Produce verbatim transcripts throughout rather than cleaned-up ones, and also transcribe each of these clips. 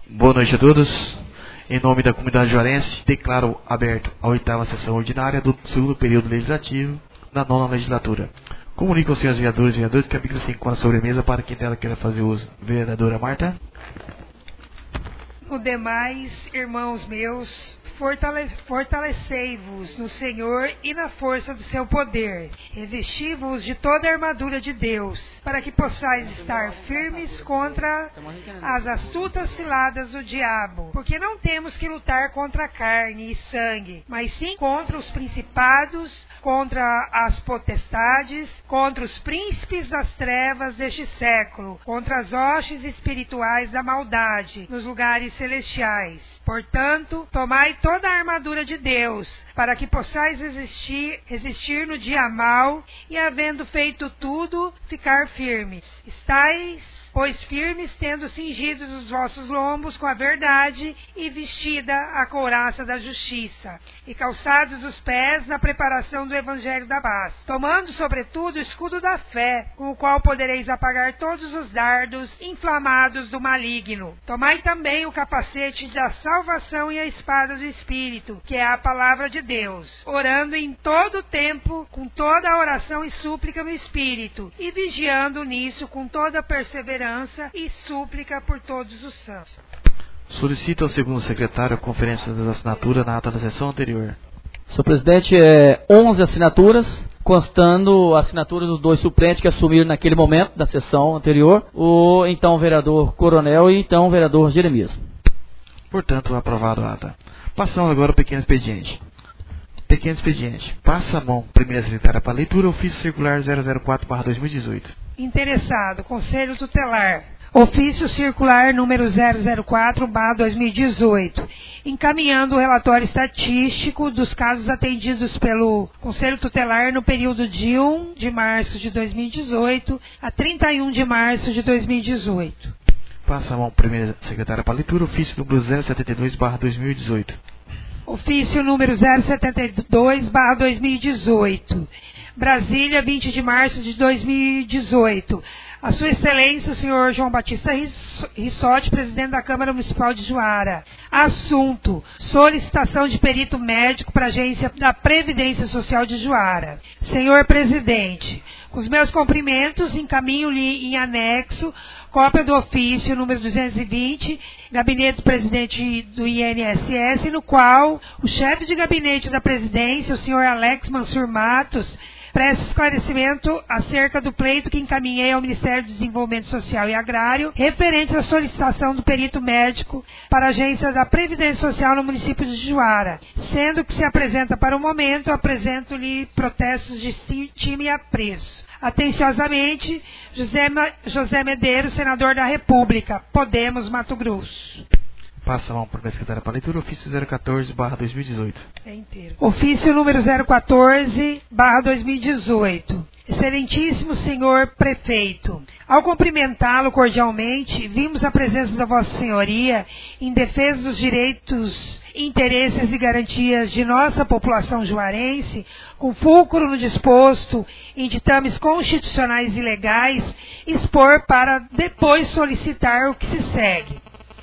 Boa noite a todos. Em nome da comunidade juarense, declaro aberto a oitava sessão ordinária do segundo período legislativo da nona legislatura. Comunico aos senhores vereadores e vereadoras que a Bíblia se encontra sobre a mesa para quem dela queira fazer uso. Vereadora Marta. No demais, irmãos meus, fortale- fortalecei-vos no Senhor e na força do seu poder. Revesti-vos de toda a armadura de Deus, para que possais estar firmes contra as astutas ciladas do diabo. Porque não temos que lutar contra a carne e sangue, mas sim contra os principados, contra as potestades, contra os príncipes das trevas deste século, contra as hostes espirituais da maldade nos lugares celestiais. Portanto, tomai toda a armadura de Deus, para que possais resistir, resistir no dia mau e, havendo feito tudo, ficar firmes. Estais, pois, firmes, tendo cingidos os vossos lombos com a verdade e vestida a couraça da justiça, e calçados os pés na preparação do evangelho da paz, tomando sobretudo o escudo da fé, com o qual podereis apagar todos os dardos inflamados do maligno. Tomai também o capacete da salvação e a espada do Espírito, que é a palavra de Deus, orando em todo o tempo, com toda a oração e súplica no Espírito, e vigiando nisso com toda a perseverança e súplica por todos os santos. Solicito ao segundo secretário a conferência das assinaturas na ata da sessão anterior. Senhor presidente, é onze assinaturas, constando a assinatura dos dois suplentes que assumiram naquele momento da sessão anterior, o então vereador Coronel e então vereador Jeremias. Portanto, aprovado a ata. Passamos agora ao pequeno expediente. Pequeno expediente. Passa a mão, primeira secretária, para leitura, ofício circular zero zero quatro barra dois mil e dezoito. Interessado, Conselho Tutelar. Ofício circular número zero zero quatro barra dois mil e dezoito, encaminhando o relatório estatístico dos casos atendidos pelo Conselho Tutelar no período de um de março de dois mil e dezoito a trinta e um de março de dois mil e dezoito. Passa a mão, primeira secretária, para leitura, ofício número zero setenta e dois barra dois mil e dezoito. Ofício número zero setenta e dois barra dois mil e dezoito. Brasília, vinte de março de dois mil e dezoito. A Sua Excelência, o senhor João Batista Rissotti, presidente da Câmara Municipal de Juara. Assunto: solicitação de perito médico para a Agência da Previdência Social de Juara. Senhor presidente, com os meus cumprimentos, encaminho-lhe em anexo cópia do ofício número duzentos e vinte, gabinete do presidente do I N S S, no qual o chefe de gabinete da presidência, o senhor Alex Mansur Matos, presta esclarecimento acerca do pleito que encaminhei ao Ministério do Desenvolvimento Social e Agrário, referente à solicitação do perito médico para a Agência da Previdência Social no município de Juara, sendo que se apresenta para o momento, apresento-lhe protestos de estima e apreço. Atenciosamente, José, José Medeiros, senador da República, Podemos, Mato Grosso. Passa a mão para a secretária para leitura, ofício zero quatorze barra dois mil e dezoito. É inteiro. Ofício número zero quatorze barra dois mil e dezoito. Excelentíssimo senhor prefeito, ao cumprimentá-lo cordialmente, vimos a presença da Vossa Senhoria em defesa dos direitos, interesses e garantias de nossa população juarense, com fulcro no disposto em ditames constitucionais e legais, expor para depois solicitar o que se segue.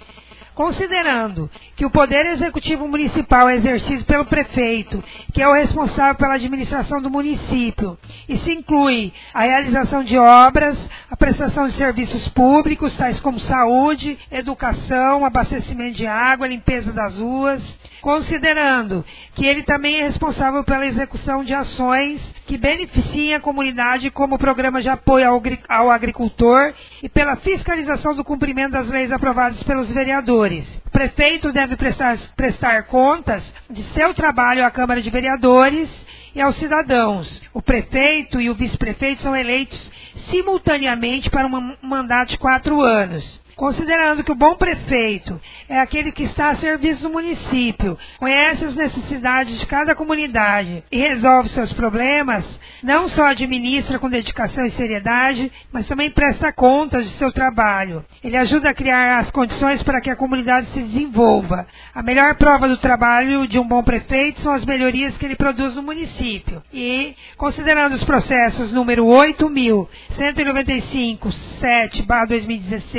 Considerando que o Poder Executivo Municipal é exercido pelo prefeito, que é o responsável pela administração do município, e se inclui a realização de obras, a prestação de serviços públicos, tais como saúde, educação, abastecimento de água, limpeza das ruas, considerando que ele também é responsável pela execução de ações que beneficiem a comunidade, como o programa de apoio ao, ao agricultor, e pela fiscalização do cumprimento das leis aprovadas pelos vereadores. O prefeito deve prestar, prestar contas de seu trabalho à Câmara de Vereadores e aos cidadãos. O prefeito e o vice-prefeito são eleitos simultaneamente para um mandato de quatro anos. Considerando que o bom prefeito é aquele que está a serviço do município, conhece as necessidades de cada comunidade e resolve seus problemas, não só administra com dedicação e seriedade, mas também presta contas de seu trabalho. Ele ajuda a criar as condições para que a comunidade se desenvolva. A melhor prova do trabalho de um bom prefeito são as melhorias que ele produz no município. E, considerando os processos número oito mil cento e noventa e cinco, sete barra dois mil e dezesseis,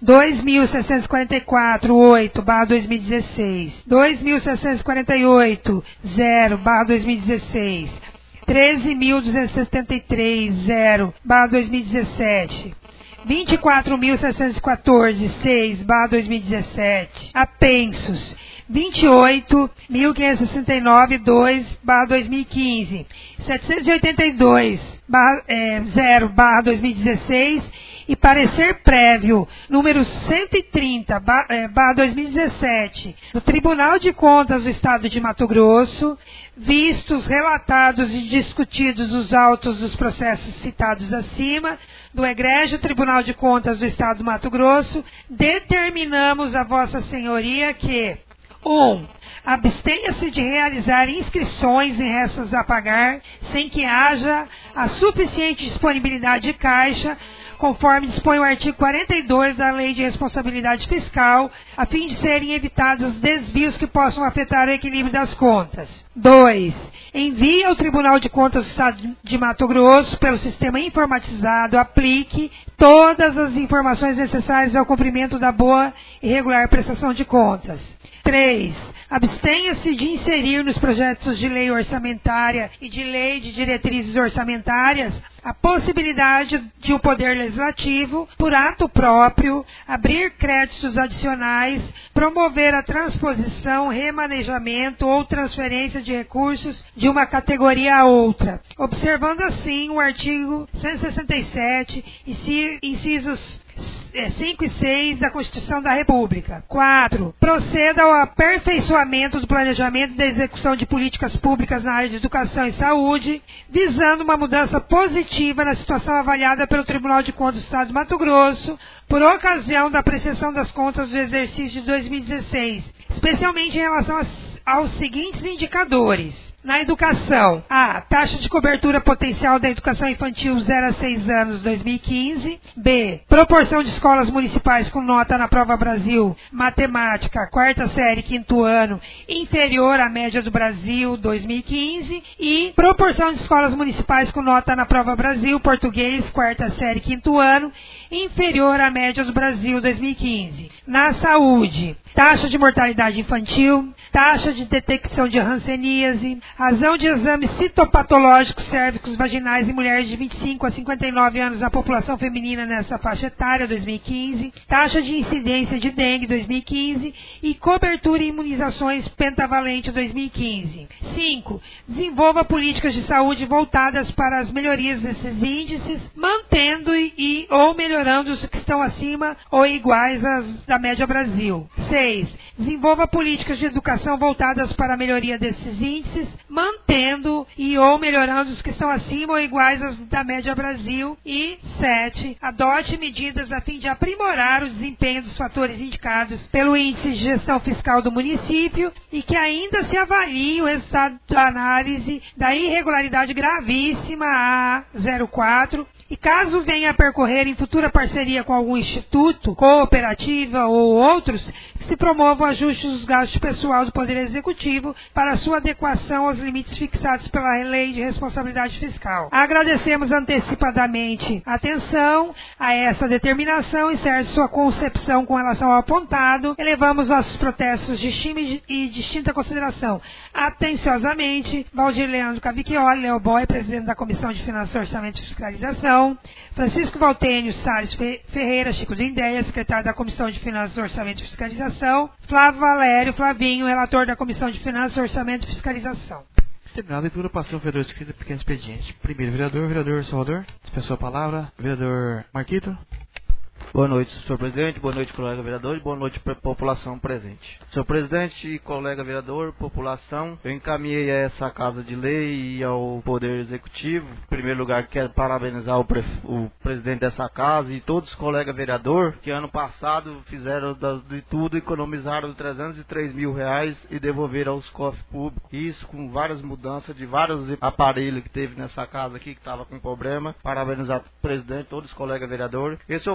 dois mil seiscentos e quarenta e quatro, oito, barra dois mil e dezesseis, dois mil seiscentos e quarenta e oito, zero, barra dois mil e dezesseis, treze mil duzentos e setenta e três, zero, barra dois mil e dezessete, vinte e quatro mil seiscentos e quatorze, seis, barra dois mil e dezessete, apensos, vinte e oito mil quinhentos e sessenta e nove, dois, barra dois mil e quinze, setecentos e oitenta e dois, barra, é, zero, barra dois mil e dezesseis, e parecer prévio, número cento e trinta, barra dois mil e dezessete, do Tribunal de Contas do Estado de Mato Grosso, vistos, relatados e discutidos os autos dos processos citados acima, do Egrégio Tribunal de Contas do Estado de Mato Grosso, determinamos a Vossa Senhoria que um. Abstenha-se de realizar inscrições em restos a pagar sem que haja a suficiente disponibilidade de caixa, conforme dispõe o artigo quarenta e dois da Lei de Responsabilidade Fiscal, a fim de serem evitados desvios que possam afetar o equilíbrio das contas. dois. Envie ao Tribunal de Contas do Estado de Mato Grosso, pelo sistema informatizado, aplique todas as informações necessárias ao cumprimento da boa e regular prestação de contas. três. Abstenha-se de inserir nos projetos de lei orçamentária e de lei de diretrizes orçamentárias a possibilidade de o Poder Legislativo, por ato próprio, abrir créditos adicionais, promover a transposição, remanejamento ou transferência de recursos de uma categoria a outra, observando assim o artigo cento e sessenta e sete, incisos cinco e seis da Constituição da República. quatro. Proceda ao aperfeiçoamento do planejamento e da execução de políticas públicas na área de educação e saúde, visando uma mudança positiva na situação avaliada pelo Tribunal de Contas do Estado de Mato Grosso, por ocasião da apreciação das contas do exercício de dois mil e dezesseis, especialmente em relação aos seguintes indicadores. Na educação, a taxa de cobertura potencial da educação infantil zero a seis anos dois mil e quinze. B. Proporção de escolas municipais com nota na Prova Brasil, matemática, quarta série, quinto ano, inferior à média do Brasil dois mil e quinze. E proporção de escolas municipais com nota na Prova Brasil, português, quarta série, quinto ano, inferior à média do Brasil dois mil e quinze. Na saúde, taxa de mortalidade infantil, taxa de detecção de hanseníase, razão de exames citopatológicos cérvicos vaginais em mulheres de vinte e cinco a cinquenta e nove anos na população feminina nessa faixa etária dois mil e quinze, taxa de incidência de dengue dois mil e quinze e cobertura e imunizações pentavalente dois mil e quinze. cinco. Desenvolva políticas de saúde voltadas para as melhorias desses índices, mantendo e, e ou melhorando os que estão acima ou iguais às da média Brasil. seis. Desenvolva políticas de educação voltadas para a melhoria desses índices, mantendo e ou melhorando os que estão acima ou iguais às da média Brasil. E sete. Adote medidas a fim de aprimorar o desempenho dos fatores indicados pelo Índice de Gestão Fiscal do município e que ainda se avalie o resultado da análise da irregularidade gravíssima A zero quatro e caso venha a percorrer em futura parceria com algum instituto, cooperativa ou outros, que se promovam ajustes dos gastos pessoal do Poder Executivo para sua adequação aos limites fixados pela Lei de Responsabilidade Fiscal. Agradecemos antecipadamente a atenção a essa determinação e certo sua concepção com relação ao apontado. Elevamos nossos protestos de estima e distinta consideração. Atenciosamente, Valdir Leandro Cavicchioli, Leoboy, presidente da Comissão de Finanças, Orçamento e Fiscalização. Francisco Valtênio Salles Ferreira, Chico do Indéia, secretário da Comissão de Finanças, Orçamento e Fiscalização. Flávio Valério Flavinho, relator da Comissão de Finanças, Orçamento e Fiscalização. Terminada a leitura, passou o vereador escrito pequeno expediente. Primeiro vereador, vereador Salvador. Dispensou a palavra. Vereador Marquito. Boa noite, senhor presidente, boa noite, colega vereador, e boa noite para a população presente. Senhor presidente e colega vereador, população, eu encaminhei a essa Casa de Lei e ao Poder Executivo. Em primeiro lugar, quero parabenizar o, pre... o presidente dessa casa e todos os colegas vereadores que ano passado fizeram de tudo, economizaram trezentos e três mil reais e devolveram aos cofres públicos. Isso com várias mudanças de vários aparelhos que teve nessa casa aqui que estava com problema. Parabenizar o presidente, todos os colegas vereadores. Esse ofício que eu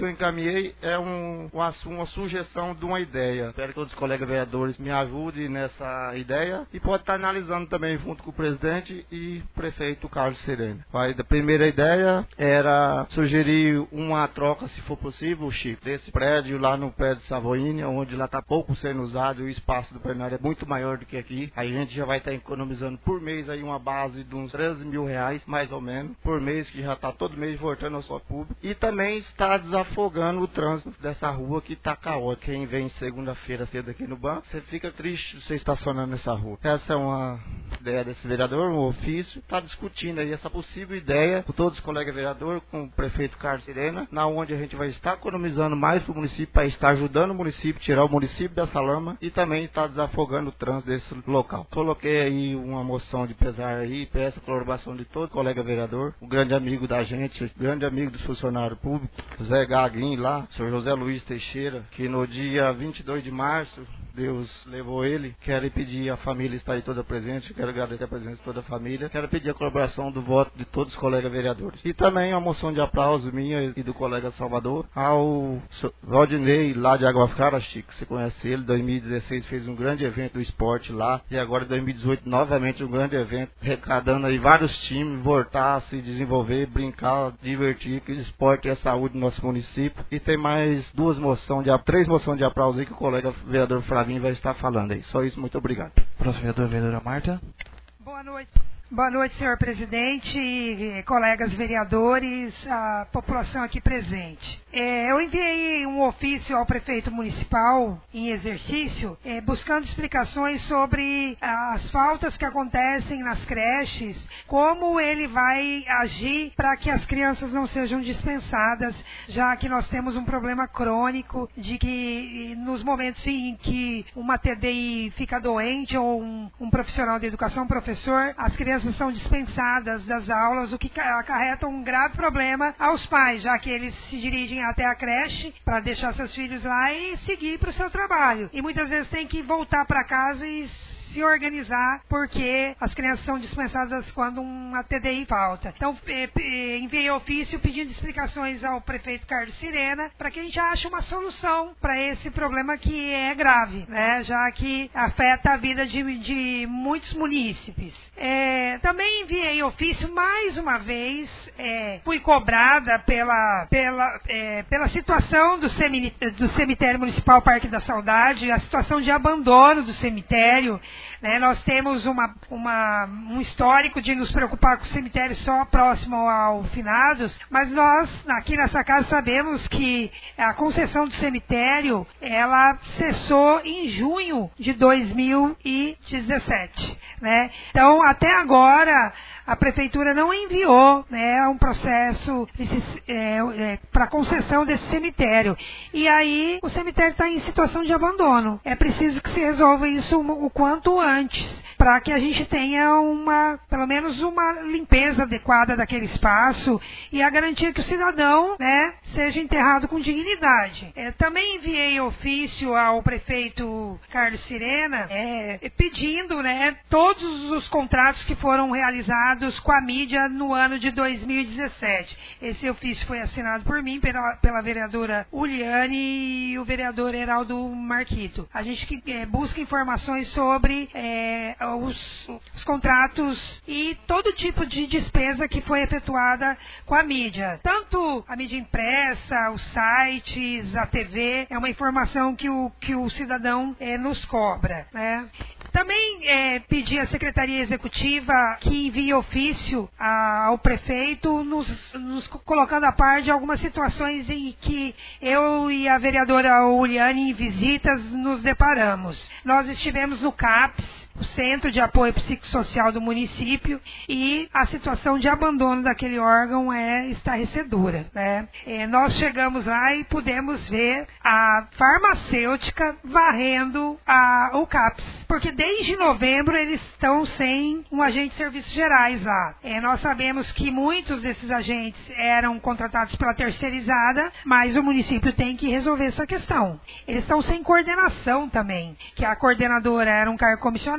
eu encaminhei é um, uma, uma sugestão de uma ideia. Espero que todos os colegas vereadores me ajudem nessa ideia e pode estar analisando também junto com o presidente e o prefeito Carlos Sirene. A primeira ideia era sugerir uma troca, se for possível, Chico, desse prédio lá no prédio Savoínia, onde lá está pouco sendo usado e o espaço do plenário é muito maior do que aqui. Aí a gente já vai estar economizando por mês aí uma base de uns treze mil reais, mais ou menos, por mês, que já está todo mês voltando ao só público. E também está desafogando o trânsito dessa rua que está caótica. Quem vem segunda-feira cedo aqui no banco, você fica triste você estacionando nessa rua. Essa é uma ideia desse vereador, um ofício, está discutindo aí essa possível ideia com todos os colegas vereadores, com o prefeito Carlos Sirena, na onde a gente vai estar economizando mais para o município, para estar ajudando o município, tirar o município dessa lama e também estar desafogando o trânsito desse local. Coloquei aí uma moção de pesar aí, peço a colaboração de todo colega vereador, um grande amigo da gente, grande amigo dos funcionários públicos, Zé Gaguinho lá, senhor José Luiz Teixeira, que no dia vinte e dois de março, Deus levou ele. Quero pedir, a família está aí toda presente, quero agradecer a presença de toda a família, quero pedir a colaboração do voto de todos os colegas vereadores. E também uma moção de aplauso minha e do colega Salvador, ao Rodinei lá de Águas Claras, Chico, você conhece ele, em dois mil e dezesseis fez um grande evento do esporte lá, e agora em dois mil e dezoito novamente um grande evento, arrecadando aí vários times, voltar a se desenvolver, brincar, divertir, que o esporte é a saúde do nosso município. E tem mais duas moções, de, três moções de aplauso aí que o colega vereador Flavinho vai estar falando aí. Só isso, muito obrigado. Próximo vereador, vereadora Marta. Boa noite. Boa noite, senhor presidente, colegas vereadores, a população aqui presente. É, eu enviei um ofício ao prefeito municipal em exercício, é, buscando explicações sobre as faltas que acontecem nas creches, como ele vai agir para que as crianças não sejam dispensadas, já que nós temos um problema crônico de que nos momentos em que uma T D I fica doente ou um, um profissional de educação, um professor, as crianças são dispensadas das aulas, o que acarreta um grave problema aos pais, já que eles se dirigem até a creche para deixar seus filhos lá e seguir para o seu trabalho. E muitas vezes tem que voltar para casa e se organizar, porque as crianças são dispensadas quando uma T D I falta. Então, enviei ofício pedindo explicações ao prefeito Carlos Sirena para que a gente ache uma solução para esse problema que é grave, né? Já que afeta a vida de, de muitos munícipes. É, também enviei ofício mais uma vez, é, fui cobrada pela, pela, é, pela situação do cemitério, do cemitério municipal Parque da Saudade, a situação de abandono do cemitério. Né, nós temos uma, uma, um histórico de nos preocupar com o cemitério só próximo ao finados, mas nós aqui nessa casa sabemos que a concessão do cemitério ela cessou em junho de dois mil e dezessete. Né? Então, até agora, a prefeitura não enviou, né, um processo é, é, para concessão desse cemitério. E aí o cemitério está em situação de abandono. É preciso que se resolva isso o quanto antes, para que a gente tenha uma, pelo menos uma limpeza adequada daquele espaço e a garantia que o cidadão, né, seja enterrado com dignidade. É, também enviei ofício ao prefeito Carlos Sirena é, pedindo, né, todos os contratos que foram realizados com a mídia no ano de dois mil e dezessete. Esse ofício foi assinado por mim, pela, pela vereadora Uliane e o vereador Heraldo Marquito. A gente que, é, busca informações sobre é, os, os contratos e todo tipo de despesa que foi efetuada com a mídia. Tanto a mídia impressa, os sites, a T V, é uma informação que o, que o cidadão é, nos cobra, né? Também é, pedi à Secretaria Executiva que envie ofício a, ao prefeito, nos, nos colocando a par de algumas situações em que eu e a vereadora Uliane, em visitas, nos deparamos. Nós estivemos no CAPS, o Centro de Apoio Psicossocial do município, e a situação de abandono daquele órgão é estarrecedora, né? É, nós chegamos lá e pudemos ver a farmacêutica varrendo a, o CAPS, porque desde novembro eles estão sem um agente de serviços gerais lá. É, nós sabemos que muitos desses agentes eram contratados pela terceirizada, mas o município tem que resolver essa questão. Eles estão sem coordenação também, que a coordenadora era um cargo comissionado,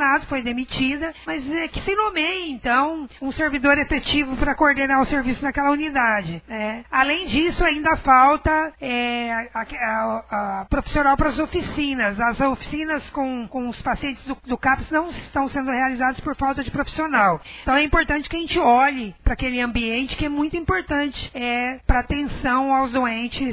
caso, foi demitida, mas é que se nomeie, então, um servidor efetivo para coordenar o serviço naquela unidade. É. Além disso, ainda falta é, a, a, a profissional para as oficinas. As oficinas com, com os pacientes do, do CAPS não estão sendo realizadas por falta de profissional. Então é importante que a gente olhe para aquele ambiente que é muito importante é, para atenção aos doentes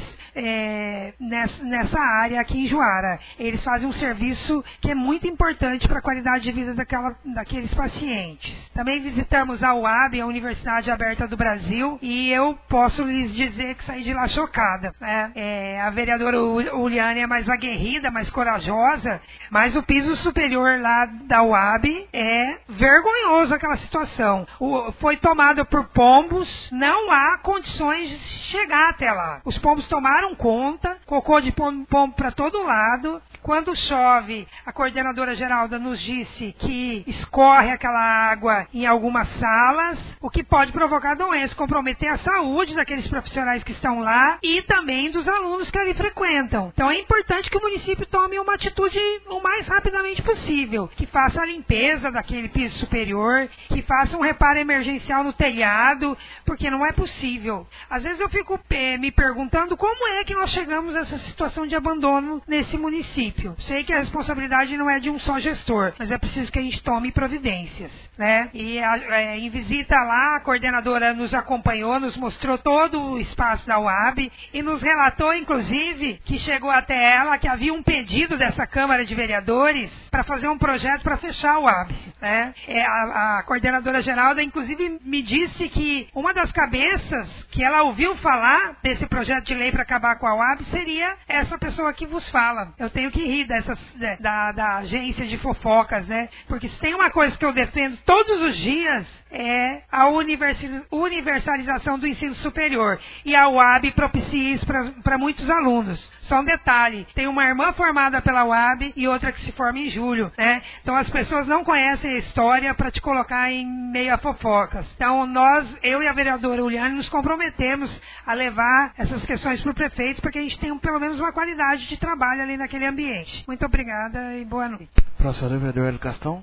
é, nessa, nessa área aqui em Juara. Eles fazem um serviço que é muito importante para a qualidade de vida daquela, daqueles pacientes. Também visitamos a U A B, a Universidade Aberta do Brasil, e eu posso lhes dizer que saí de lá chocada. Né? É, a vereadora Uliane é mais aguerrida, mais corajosa, mas o piso superior lá da U A B é vergonhoso aquela situação. O, foi tomado por pombos, não há condições de chegar até lá. Os pombos tomaram conta, cocô de pombo, pombo para todo lado. Quando chove, a coordenadora Geralda nos disse que escorre aquela água em algumas salas, o que pode provocar doença, comprometer a saúde daqueles profissionais que estão lá e também dos alunos que ali frequentam. Então é importante que o município tome uma atitude o mais rapidamente possível, que faça a limpeza daquele piso superior, que faça um reparo emergencial no telhado, porque não é possível. Às vezes eu fico é, me perguntando como é que nós chegamos a essa situação de abandono nesse município. Sei que a responsabilidade não é de um só gestor, mas é preciso que a gente tome providências, né? E a, é, em visita lá, a coordenadora nos acompanhou, nos mostrou todo o espaço da U A B e nos relatou, inclusive, que chegou até ela que havia um pedido dessa Câmara de Vereadores para fazer um projeto para fechar a U A B, né? É, a, a coordenadora Geralda, inclusive, me disse que uma das cabeças que ela ouviu falar desse projeto de lei para acabar com a U A B seria essa pessoa que vos fala. Eu tenho que rir dessas, da, da agência de fofocas, né? Porque se tem uma coisa que eu defendo todos os dias é a universalização do ensino superior. E a U A B propicia isso para muitos alunos. Só um detalhe, tem uma irmã formada pela U A B e outra que se forma em julho, né? Então as pessoas não conhecem a história para te colocar em meio a fofocas. Então nós, eu e a vereadora Uliane, nos comprometemos a levar essas questões para o prefeito, porque a gente tem pelo menos uma qualidade de trabalho ali naquele ambiente. Muito obrigada e boa noite. Próximo vereador Hélio Castão.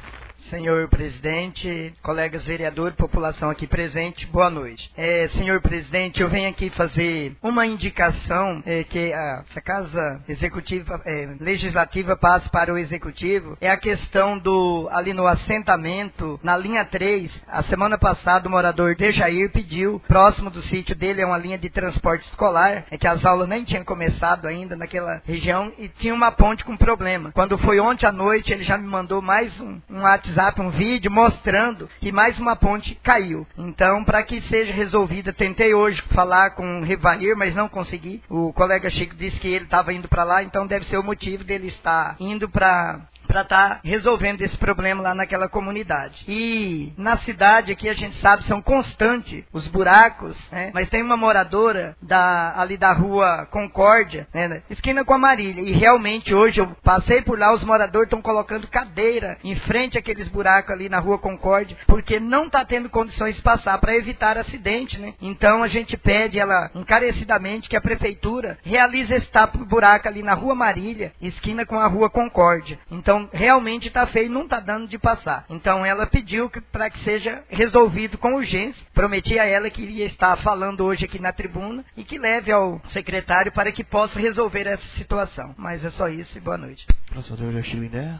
Senhor presidente, colegas vereadores, população aqui presente, boa noite. É, senhor presidente, eu venho aqui fazer uma indicação é, que a, a Casa Executiva, é, Legislativa passe para o Executivo. É a questão do, ali no assentamento, na linha três, a semana passada o morador Dejair pediu, próximo do sítio dele é uma linha de transporte escolar, é que as aulas nem tinham começado ainda naquela região e tinha uma ponte com problema. Quando foi ontem à noite, ele já me mandou mais um, um WhatsApp, um vídeo mostrando que mais uma ponte caiu. Então, para que seja resolvida, tentei hoje falar com o Rivair, mas não consegui. O colega Chico disse que ele estava indo para lá, então deve ser o motivo dele estar indo para para estar tá resolvendo esse problema lá naquela comunidade. E na cidade aqui a gente sabe, são constantes os buracos, né? Mas tem uma moradora da, ali da rua Concórdia, né? Esquina com a Marília, e realmente hoje eu passei por lá, os moradores estão colocando cadeira em frente àqueles buracos ali na rua Concórdia, porque não está tendo condições de passar para evitar acidente, né? Então a gente pede ela encarecidamente que a prefeitura realize esse tapa-buraco ali na rua Marília, esquina com a rua Concórdia. Então realmente está feio, não está dando de passar. Então ela pediu para que seja resolvido com urgência. Prometi a ela que iria estar falando hoje aqui na tribuna e que leve ao secretário para que possa resolver essa situação. Mas é só isso e boa noite. Professor Achille Indé.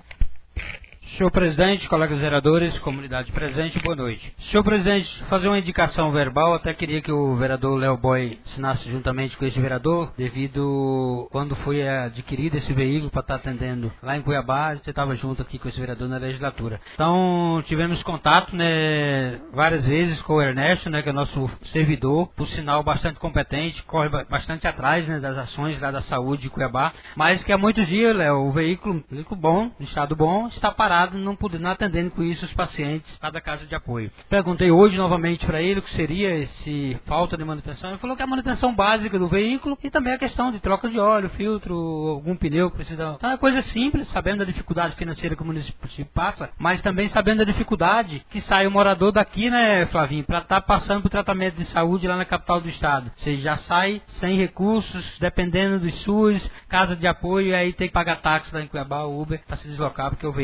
Senhor presidente, colegas vereadores, comunidade presente, boa noite. Senhor presidente, fazer uma indicação verbal, até queria que o vereador Léo Boy assinasse juntamente com esse vereador, devido quando foi adquirido esse veículo para estar atendendo lá em Cuiabá, você estava junto aqui com esse vereador na legislatura. Então, tivemos contato, né, várias vezes com o Ernesto, né, que é nosso servidor, por sinal bastante competente, corre bastante atrás, né, das ações lá da saúde de Cuiabá, mas que há muitos dias, Léo, o veículo, veículo bom, em estado bom, está parado, não podendo, não atendendo com isso os pacientes lá da casa de apoio. Perguntei hoje novamente para ele o que seria esse falta de manutenção. Ele falou que é a manutenção básica do veículo e também a questão de troca de óleo, filtro, algum pneu que precisa. Então é coisa simples, sabendo da dificuldade financeira que o município passa, mas também sabendo da dificuldade que sai o morador daqui, né, Flavinho, para estar tá passando por tratamento de saúde lá na capital do estado. Ou seja, já sai sem recursos, dependendo do SUS, casa de apoio, e aí tem que pagar táxi lá em Cuiabá, Uber, para se deslocar porque o veículo está parado.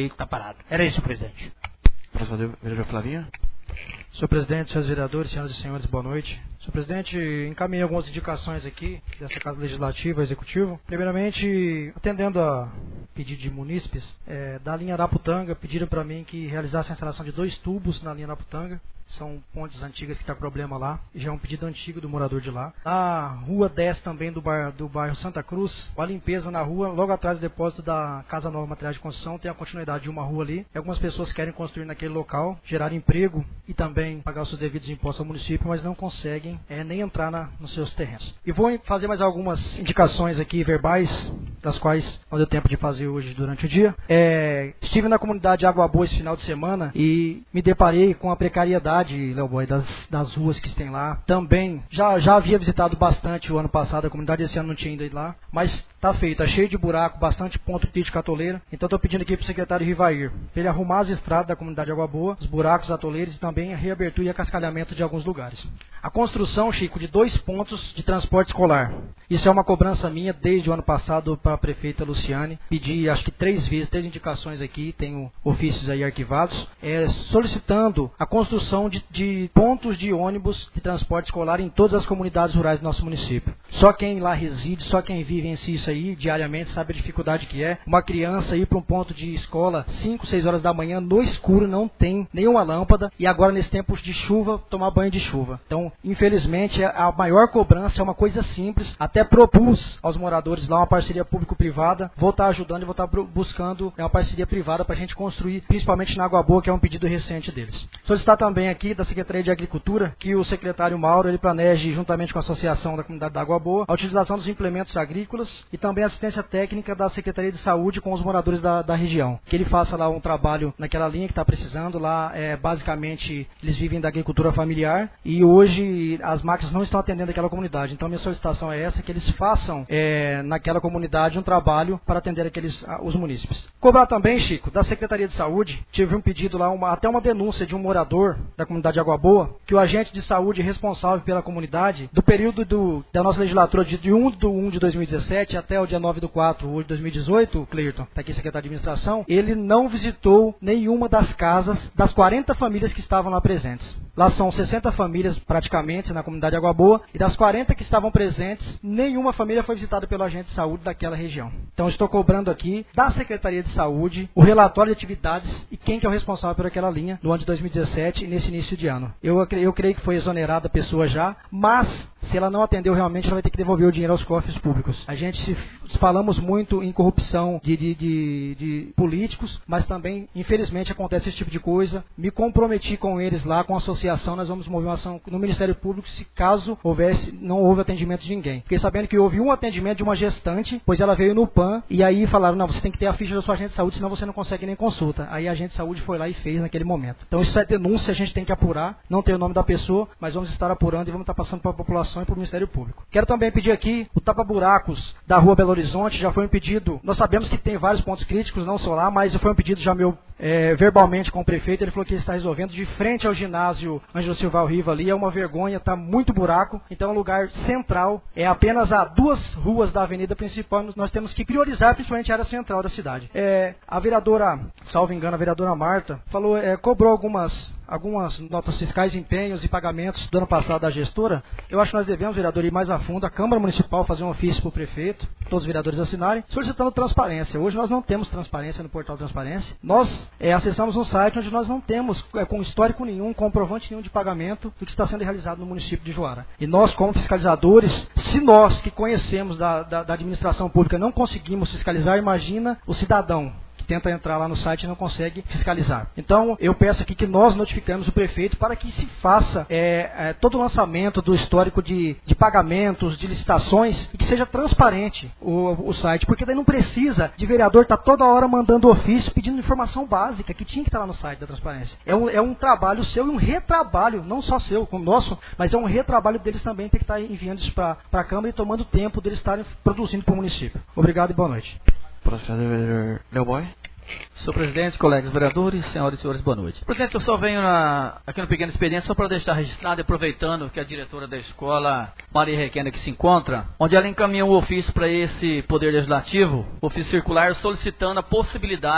passado. Era isso, presidente. Próximo, vereador Flavinho. Senhor presidente, senhores vereadores, senhoras e senhores, boa noite. Senhor presidente, encaminhei algumas indicações aqui dessa Casa Legislativa e Executiva. Primeiramente, atendendo a pedido de munícipes, é, da linha Araputanga, pediram para mim que realizasse a instalação de dois tubos na linha Araputanga. São pontes antigas que está problema lá, e já é um pedido antigo do morador de lá. Na rua dez também do, bar, do bairro Santa Cruz, a limpeza na rua, logo atrás do depósito da Casa Nova Materiais de Construção, tem a continuidade de uma rua ali. E algumas pessoas querem construir naquele local, gerar emprego e também pagar os seus devidos impostos ao município, mas não conseguem é, nem entrar na, nos seus terrenos. E vou fazer mais algumas indicações aqui verbais, das quais não deu tempo de fazer hoje durante o dia. É, estive na comunidade Água Boa esse final de semana e me deparei com a precariedade, Léo Boy, das, das ruas que tem lá. Também, já, já havia visitado bastante o ano passado a comunidade, esse ano não tinha ido lá, mas tá feio, tá cheio de buraco, bastante ponto crítico atoleiro. Então estou pedindo aqui para o secretário Rivair, para ele arrumar as estradas da comunidade Água Boa, os buracos atoleiros e também a reabertura e acascalhamento de alguns lugares. A construção, Chico, de dois pontos de transporte escolar. Isso é uma cobrança minha desde o ano passado para a prefeita Luciane. Pedi acho que três vezes, três indicações aqui, tenho ofícios aí arquivados, é, solicitando a construção de, de pontos de ônibus de transporte escolar em todas as comunidades rurais do nosso município. Só quem lá reside, só quem vive em si isso aí diariamente sabe a dificuldade que é. Uma criança ir para um ponto de escola cinco, seis horas da manhã no escuro, não tem nenhuma lâmpada, e agora nesse tempo de chuva, tomar banho de chuva. Então, infelizmente, a maior cobrança é uma coisa simples. Até propus aos moradores lá uma parceria público-privada. Vou estar ajudando e vou estar buscando uma parceria privada para a gente construir, principalmente na Água Boa, que é um pedido recente deles. Solicitar também aqui da Secretaria de Agricultura que o secretário Mauro ele planeje, juntamente com a Associação da Comunidade da Água Boa, a utilização dos implementos agrícolas e também a assistência técnica da Secretaria de Saúde com os moradores da, da região. Que ele faça lá um trabalho naquela linha que está precisando. Lá, é, basicamente, eles vivem da agricultura familiar e hoje as máquinas não estão atendendo aquela comunidade. Então, minha solicitação é essa, que eles façam é, naquela comunidade um trabalho para atender aqueles, os munícipes. Cobrar também, Chico, da Secretaria de Saúde, tive um pedido lá, uma, até uma denúncia de um morador da comunidade Água Boa, que o agente de saúde responsável pela comunidade, do período do, da nossa legislatura de, de um de um de dois mil e dezessete até o dia nove de quatro de dois mil e dezoito, Cleirton, está aqui secretário de administração, ele não visitou nenhuma das casas das quarenta famílias que estavam lá presentes. Lá são sessenta famílias praticamente na comunidade Água Boa, e das quarenta que estavam presentes, nenhuma família foi visitada pelo agente de saúde daquela região. Então estou cobrando aqui da Secretaria de Saúde o relatório de atividades e quem que é o responsável por aquela linha no ano de dois mil e dezessete e nesse início de ano. Eu, eu creio que foi exonerada a pessoa já, mas se ela não atendeu realmente, ela vai ter que devolver o dinheiro aos cofres públicos. A gente se falamos muito em corrupção de, de, de, de políticos, mas também, infelizmente, acontece esse tipo de coisa. Me comprometi com eles lá, com a associação, nós vamos mover uma ação no Ministério Público se caso houvesse, não houve atendimento de ninguém. Fiquei sabendo que houve um atendimento de uma gestante, pois ela veio no P A N, e aí falaram, não, você tem que ter a ficha da sua agente de saúde, senão você não consegue nem consulta. Aí a agente de saúde foi lá e fez naquele momento. Então isso é denúncia, a gente tem que apurar, não tem o nome da pessoa, mas vamos estar apurando e vamos estar passando para a população e para o Ministério Público. Quero também pedir aqui o tapa-buracos da rua Belo Horizonte, já foi um pedido, nós sabemos que tem vários pontos críticos, não só lá, mas foi um pedido já meu é, verbalmente com o prefeito, ele falou que ele está resolvendo, de frente ao ginásio Ângelo Silval Riva ali, é uma vergonha, está muito buraco, então é um lugar central, é apenas a duas ruas da avenida principal, nós temos que priorizar principalmente a área central da cidade. É, a vereadora, salvo engano, a vereadora Marta, falou, é, cobrou algumas, algumas notas fiscais, empenhos e pagamentos do ano passado da gestora. Eu acho que nós devemos, vereador, ir mais a fundo, a Câmara Municipal fazer um ofício para o prefeito, todos os vereadores assinarem, solicitando transparência. Hoje nós não temos transparência no portal Transparência. Nós é, acessamos um site onde nós não temos, é, com histórico nenhum, comprovante nenhum de pagamento do que está sendo realizado no município de Juara. E nós, como fiscalizadores, se nós que conhecemos da, da, da administração pública não conseguimos fiscalizar, imagina o cidadão tenta entrar lá no site e não consegue fiscalizar. Então, eu peço aqui que nós notificamos o prefeito para que se faça é, é, todo o lançamento do histórico de, de pagamentos, de licitações, e que seja transparente o, o site, porque daí não precisa de vereador estar tá toda hora mandando ofício, pedindo informação básica, que tinha que estar tá lá no site da transparência. É um, é um trabalho seu e um retrabalho, não só seu, como nosso, mas é um retrabalho deles também, ter que estar tá enviando isso para a Câmara e tomando tempo deles estarem produzindo para o município. Obrigado e boa noite. Próximo vereador Léo Boy. Senhor presidente, colegas vereadores, senhoras e senhores, boa noite. Presidente, eu só venho na, aqui no Pequeno Expediente só para deixar registrado, aproveitando que a diretora da escola, Maria Requena, que se encontra, onde ela encaminhou um ofício para esse Poder Legislativo, ofício circular, solicitando a possibilidade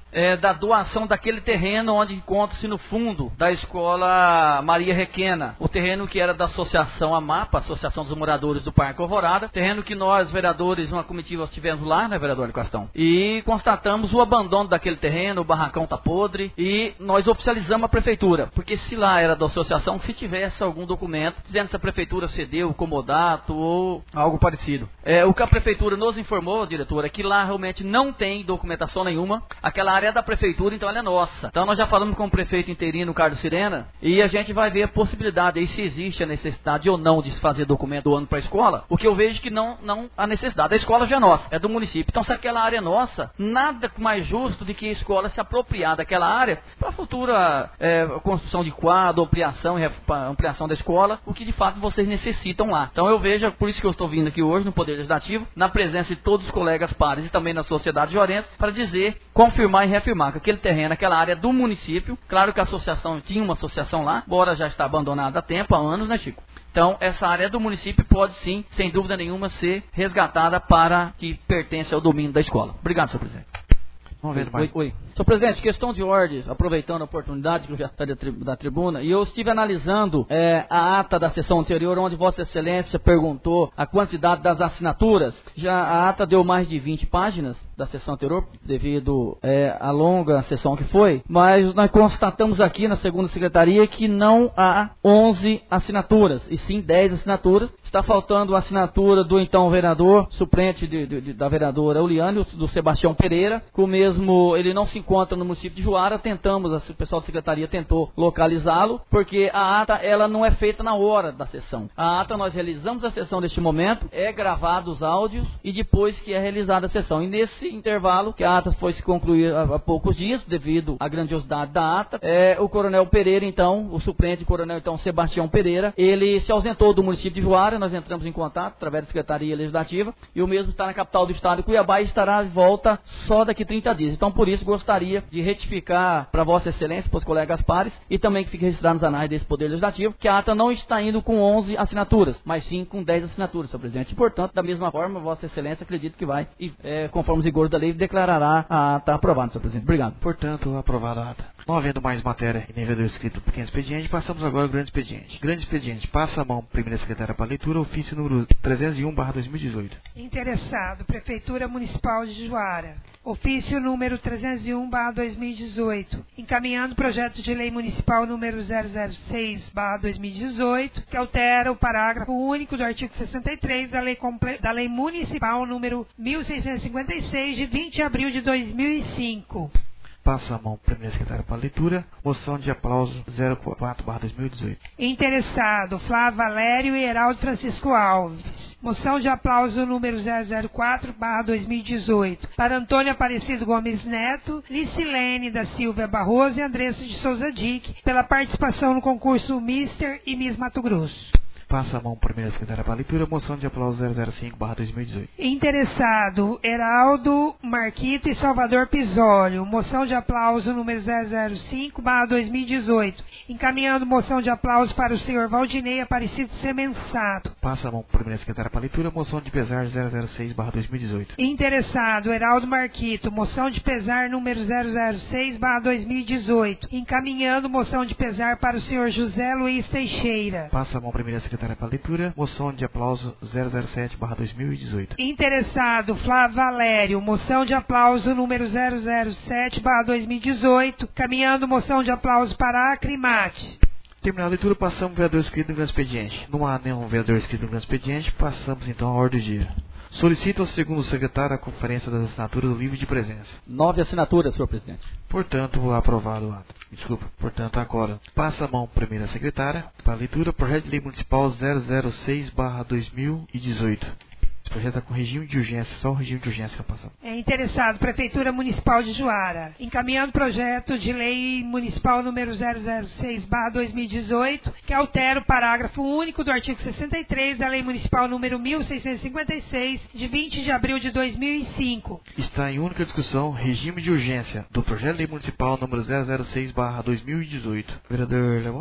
é, da doação daquele terreno onde encontra-se no fundo da escola Maria Requena, o terreno que era da Associação AMAPA, Associação dos Moradores do Parque Alvorada, terreno que nós, vereadores, uma comitiva, estivemos lá, né, vereador Castão, e constatamos o abandono daquele terreno, o barracão tá podre, e nós oficializamos a prefeitura, porque se lá era da associação, se tivesse algum documento dizendo se a prefeitura cedeu, comodato ou algo parecido. É, o que a prefeitura nos informou, diretora, é que lá realmente não tem documentação nenhuma, aquela área é da prefeitura, então ela é nossa. Então nós já falamos com o prefeito interino, Carlos Sirena, e a gente vai ver a possibilidade aí se existe a necessidade ou não de se fazer documento do ano para a escola, o que eu vejo que não, não há necessidade. A escola já é nossa, é do município. Então se aquela área é nossa, nada mais justo do que a escola se apropriar daquela área para a futura é, construção de quadro, ampliação e ampliação da escola, o que de fato vocês necessitam lá. Então eu vejo, por isso que eu estou vindo aqui hoje no Poder Legislativo, na presença de todos os colegas pares e também na sociedade joarense, para dizer, confirmar e reafirmar que aquele terreno, aquela área é do município. Claro que a associação tinha uma associação lá, embora já está abandonada há tempo, há anos, né, Chico? Então, essa área do município pode sim, sem dúvida nenhuma, ser resgatada para que pertence ao domínio da escola. Obrigado, senhor presidente. Vamos ver mais. Oi, oi. Senhor presidente, questão de ordem, aproveitando a oportunidade que eu já está da tribuna, e eu estive analisando é, a ata da sessão anterior, onde Vossa Excelência perguntou a quantidade das assinaturas. Já a ata deu mais de vinte páginas da sessão anterior, devido é, à longa sessão que foi, mas nós constatamos aqui na segunda secretaria que não há onze assinaturas, e sim dez assinaturas. Está faltando a assinatura do então vereador, suplente de, de, de, da vereadora Euliane, do Sebastião Pereira, que o mesmo, ele não se encontra no município de Juara. Tentamos, o pessoal da secretaria tentou localizá-lo, porque a ata, ela não é feita na hora da sessão. A ata, nós realizamos a sessão neste momento, é gravado os áudios, e depois que é realizada a sessão. E nesse intervalo, que a ata foi se concluir há, há poucos dias, devido à grandiosidade da ata, é, o coronel Pereira, então, o suplente coronel, então, Sebastião Pereira, ele se ausentou do município de Juara. Nós entramos em contato através da Secretaria Legislativa, e o mesmo está na capital do estado, Cuiabá, e estará de volta só daqui trinta dias. Então, por isso, gostaria de retificar para Vossa Excelência, para os colegas pares, e também que fique registrado nos anais desse Poder Legislativo, que a ata não está indo com onze assinaturas, mas sim com dez assinaturas, senhor presidente. E, portanto, da mesma forma, Vossa Excelência acredito que vai, e, é, conforme os rigores da lei, declarará a ata aprovada, senhor presidente. Obrigado. Portanto, aprovada a ata. Não havendo mais matéria em nível escrito pequeno expediente, passamos agora ao grande expediente. Grande expediente, passa a mão, primeira secretária para leitura, ofício número trezentos e um barra dois mil e dezoito. Interessado, Prefeitura Municipal de Juara. Ofício número trezentos e um barra dois mil e dezoito, encaminhando projeto de lei municipal número zero zero seis barra dois mil e dezoito, que altera o parágrafo único do artigo sessenta e três da lei, da lei municipal número mil seiscentos e cinquenta e seis, de vinte de abril de dois mil e cinco. Passa a mão, primeira secretária para leitura, moção de aplauso zero quatro barra dois mil e dezoito. Interessado, Flávio Valério e Heraldo Francisco Alves. Moção de aplauso número zero zero quatro barra dois mil e dezoito. Para Antônio Aparecido Gomes Neto, Licilene da Silva Barroso e Andressa de Souza Dick, pela participação no concurso Mister e Miss Mato Grosso. Passa a mão, primeira secretária para leitura, moção de aplauso zero zero cinco barra dois mil e dezoito. Interessado, Heraldo Marquito e Salvador Pisólio. Moção de aplauso número zero zero cinco barra dois mil e dezoito. Encaminhando moção de aplauso para o senhor Valdinei Aparecido Semensato. Passa a mão, primeira secretária para leitura, moção de pesar zero zero seis barra dois mil e dezoito. Interessado, Heraldo Marquito. Moção de pesar número zero zero seis barra dois mil e dezoito. Encaminhando moção de pesar para o senhor José Luiz Teixeira. Passa a mão, primeira secretária para leitura, moção de aplauso zero zero sete barra dois mil e dezoito. Interessado, Flávio Valério, moção de aplauso número zero zero sete barra dois mil e dezoito, caminhando moção de aplauso para a Acrimate. Terminada a leitura, passamos ao vereador inscrito no grande expediente. Não há nenhum vereador inscrito no grande expediente, passamos então à ordem do dia. Solicito ao segundo secretário a conferência das assinaturas do livro de presença. Nove assinaturas, senhor presidente. Portanto, aprovado o ato. Desculpa, portanto, agora passa a mão primeira secretária para a leitura, projeto de lei municipal zero zero seis barra dois mil e dezoito. Esse projeto está com regime de urgência, só o regime de urgência que passamos. É interessado, Prefeitura Municipal de Juara, encaminhando projeto de lei municipal número zero zero seis barra dois mil e dezoito, que altera o parágrafo único do artigo sessenta e três da lei municipal número mil seiscentos e cinquenta e seis, de vinte de abril de dois mil e cinco. Está em única discussão regime de urgência do projeto de lei municipal número zero zero seis barra dois mil e dezoito. Vereador Lemoy?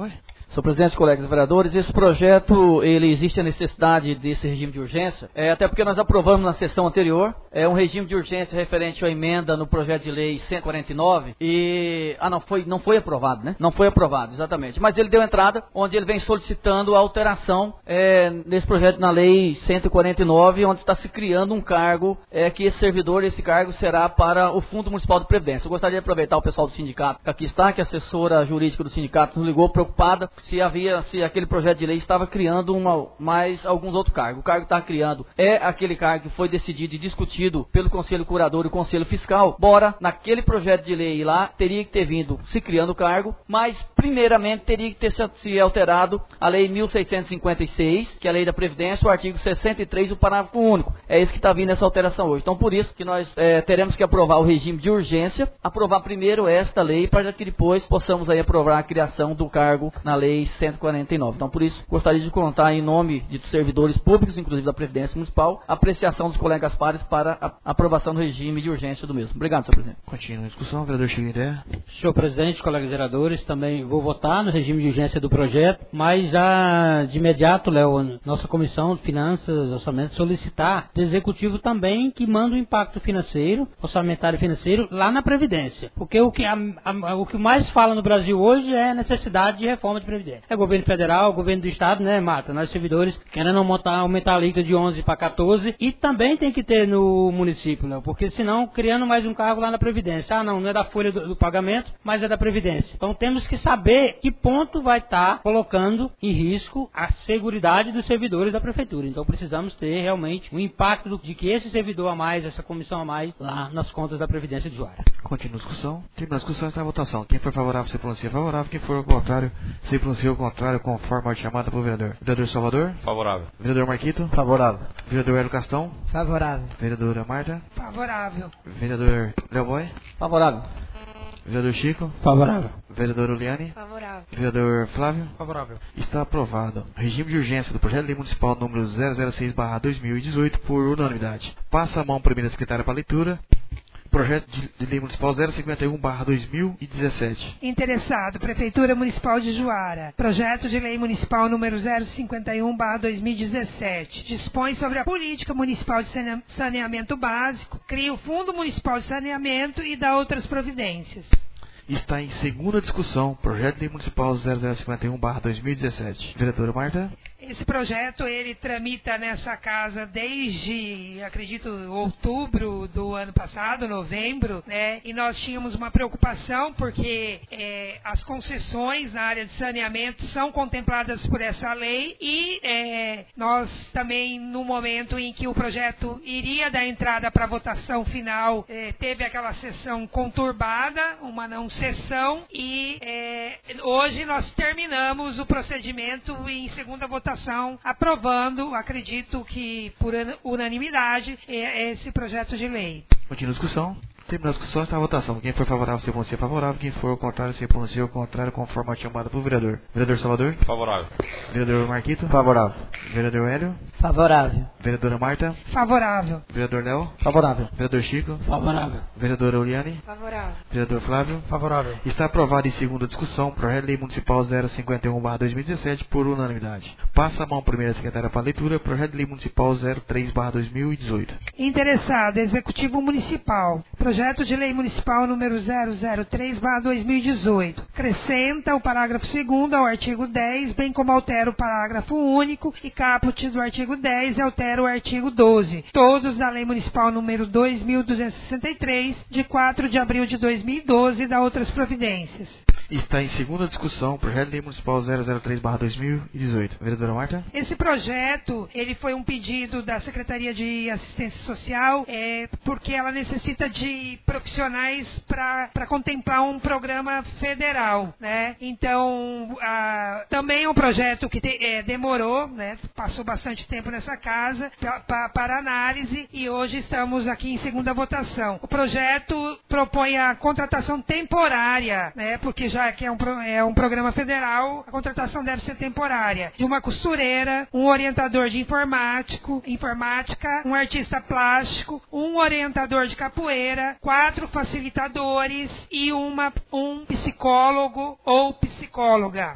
Senhor presidente, colegas vereadores, esse projeto, ele existe a necessidade desse regime de urgência, é, até porque nós aprovamos na sessão anterior, é um regime de urgência referente à emenda no projeto de lei cento e quarenta e nove, e, ah não, foi, não foi aprovado, né? Não foi aprovado, exatamente, mas ele deu entrada, onde ele vem solicitando a alteração é, nesse projeto na lei cento e quarenta e nove, onde está se criando um cargo, é, que esse servidor, esse cargo será para o Fundo Municipal de Previdência. Eu gostaria de aproveitar o pessoal do sindicato que aqui está, que a assessora jurídica do sindicato nos ligou preocupada se havia, se aquele projeto de lei estava criando uma, mais alguns outros cargos. O cargo que está criando é aquele cargo que foi decidido e discutido pelo Conselho Curador e Conselho Fiscal. Bora, naquele projeto de lei lá, teria que ter vindo se criando o cargo, mas primeiramente teria que ter se, se alterado a lei mil seiscentos e cinquenta e seis, que é a lei da Previdência, o artigo sessenta e três, o parágrafo único. É isso que está vindo essa alteração hoje. Então, por isso que nós é, teremos que aprovar o regime de urgência, aprovar primeiro esta lei, para que depois possamos aí aprovar a criação do cargo na lei cento e quarenta e nove. Então, por isso, gostaria de contar em nome de servidores públicos, inclusive da Previdência Municipal, a apreciação dos colegas pares para a aprovação do regime de urgência do mesmo. Obrigado, senhor presidente. Continua a discussão, vereador Chico Ideia. Senhor presidente, colegas vereadores, também vou votar no regime de urgência do projeto, mas já de imediato, Léo, nossa Comissão de Finanças, Orçamento, solicitar do Executivo também que manda o impacto financeiro, orçamentário e financeiro, lá na Previdência. Porque o que, a, a, o que mais fala no Brasil hoje é a necessidade de reforma de Previdência. É governo federal, governo do Estado, né, Marta? Nós servidores querendo aumentar, aumentar a líquida de onze para quatorze, e também tem que ter no município, Léo, porque senão criando mais um cargo lá na Previdência. Ah, não, não é da folha do, do pagamento, mas é da Previdência. Então temos que saber que ponto vai estar colocando em risco a seguridade dos servidores da Prefeitura. Então precisamos ter realmente um impacto do, de que esse servidor a mais, essa comissão a mais, lá nas contas da Previdência de Juara. Continua a discussão. Termina a discussão, está a votação. Quem for favorável se pronuncia favorável, quem for contrário se pronuncia o contrário, conforme a chamada pelo vereador. Vereador Salvador? Favorável. Vereador Marquito? Favorável. Vereador Hélio Castão? Favorável. Vereadora Marta? Favorável. Vereador Léo Boy? Favorável. Vereador Chico? Favorável. Vereador Uliane? Favorável. Vereador Flávio? Favorável. Está aprovado. Regime de urgência do projeto de lei municipal número zero zero seis barra dois mil e dezoito por unanimidade. Passa a mão primeira secretária para leitura. Projeto de lei municipal zero cinquenta e um barra dois mil e dezessete. Interessado, Prefeitura Municipal de Juara. Projeto de lei municipal número zero cinquenta e um barra dois mil e dezessete. Dispõe sobre a política municipal de saneamento básico, cria o Fundo Municipal de Saneamento e dá outras providências. Está em segunda discussão, projeto de lei municipal zero zero cinquenta e um barra dois mil e dezessete. Vereadora Marta? Esse projeto, ele tramita nessa casa desde, acredito, outubro do ano passado, novembro, né? E nós tínhamos uma preocupação porque é, as concessões na área de saneamento são contempladas por essa lei e é, nós também, no momento em que o projeto iria dar entrada para a votação final, é, teve aquela sessão conturbada, uma não sessão, e é, hoje nós terminamos o procedimento em segunda votação, aprovando, acredito que por unanimidade, esse projeto de lei. Continua a discussão. Terminou a discussão, está a votação. Quem for favorável se pronuncia favorável, quem for contrário se pronuncia o contrário, conforme a chamada pelo vereador. Vereador Salvador? Favorável. Vereador Marquito? Favorável. Vereador Hélio? Favorável. Vereadora Marta? Favorável. Vereador Léo? Favorável. Vereador Chico? Favorável. Vereadora Uliane? Favorável. Vereador Flávio? Favorável. Está aprovado em segunda discussão, projeto de lei municipal zero cinquenta e um barra dois mil e dezessete por unanimidade. Passa a mão primeira secretária para leitura, projeto de lei municipal zero três barra dois mil e dezoito. Interessado, Executivo Municipal. Projeto de lei municipal número zero zero três barra dois mil e dezoito. Acrescenta o parágrafo segundo ao artigo dez, bem como altera o parágrafo único e caput do artigo dez e altera o artigo doze. Todos da lei municipal número dois mil duzentos e sessenta e três, de quatro de abril de dois mil e doze, e da outras providências. Está em segunda discussão, projeto de lei municipal zero zero três barra dois mil e dezoito. Vereadora Marta? Esse projeto, ele foi um pedido da Secretaria de Assistência Social, é, porque ela necessita de profissionais para contemplar um programa federal, né? Então, a, também é um projeto que te, é, demorou, né? Passou bastante tempo nessa casa pra, pra, para análise e hoje estamos aqui em segunda votação. O projeto propõe a contratação temporária, né? Porque já que é um, é um programa federal, a contratação deve ser temporária, de uma costureira, um orientador de informático, informática, um artista plástico, um orientador de capoeira, quatro facilitadores e uma, um psicólogo ou psicóloga.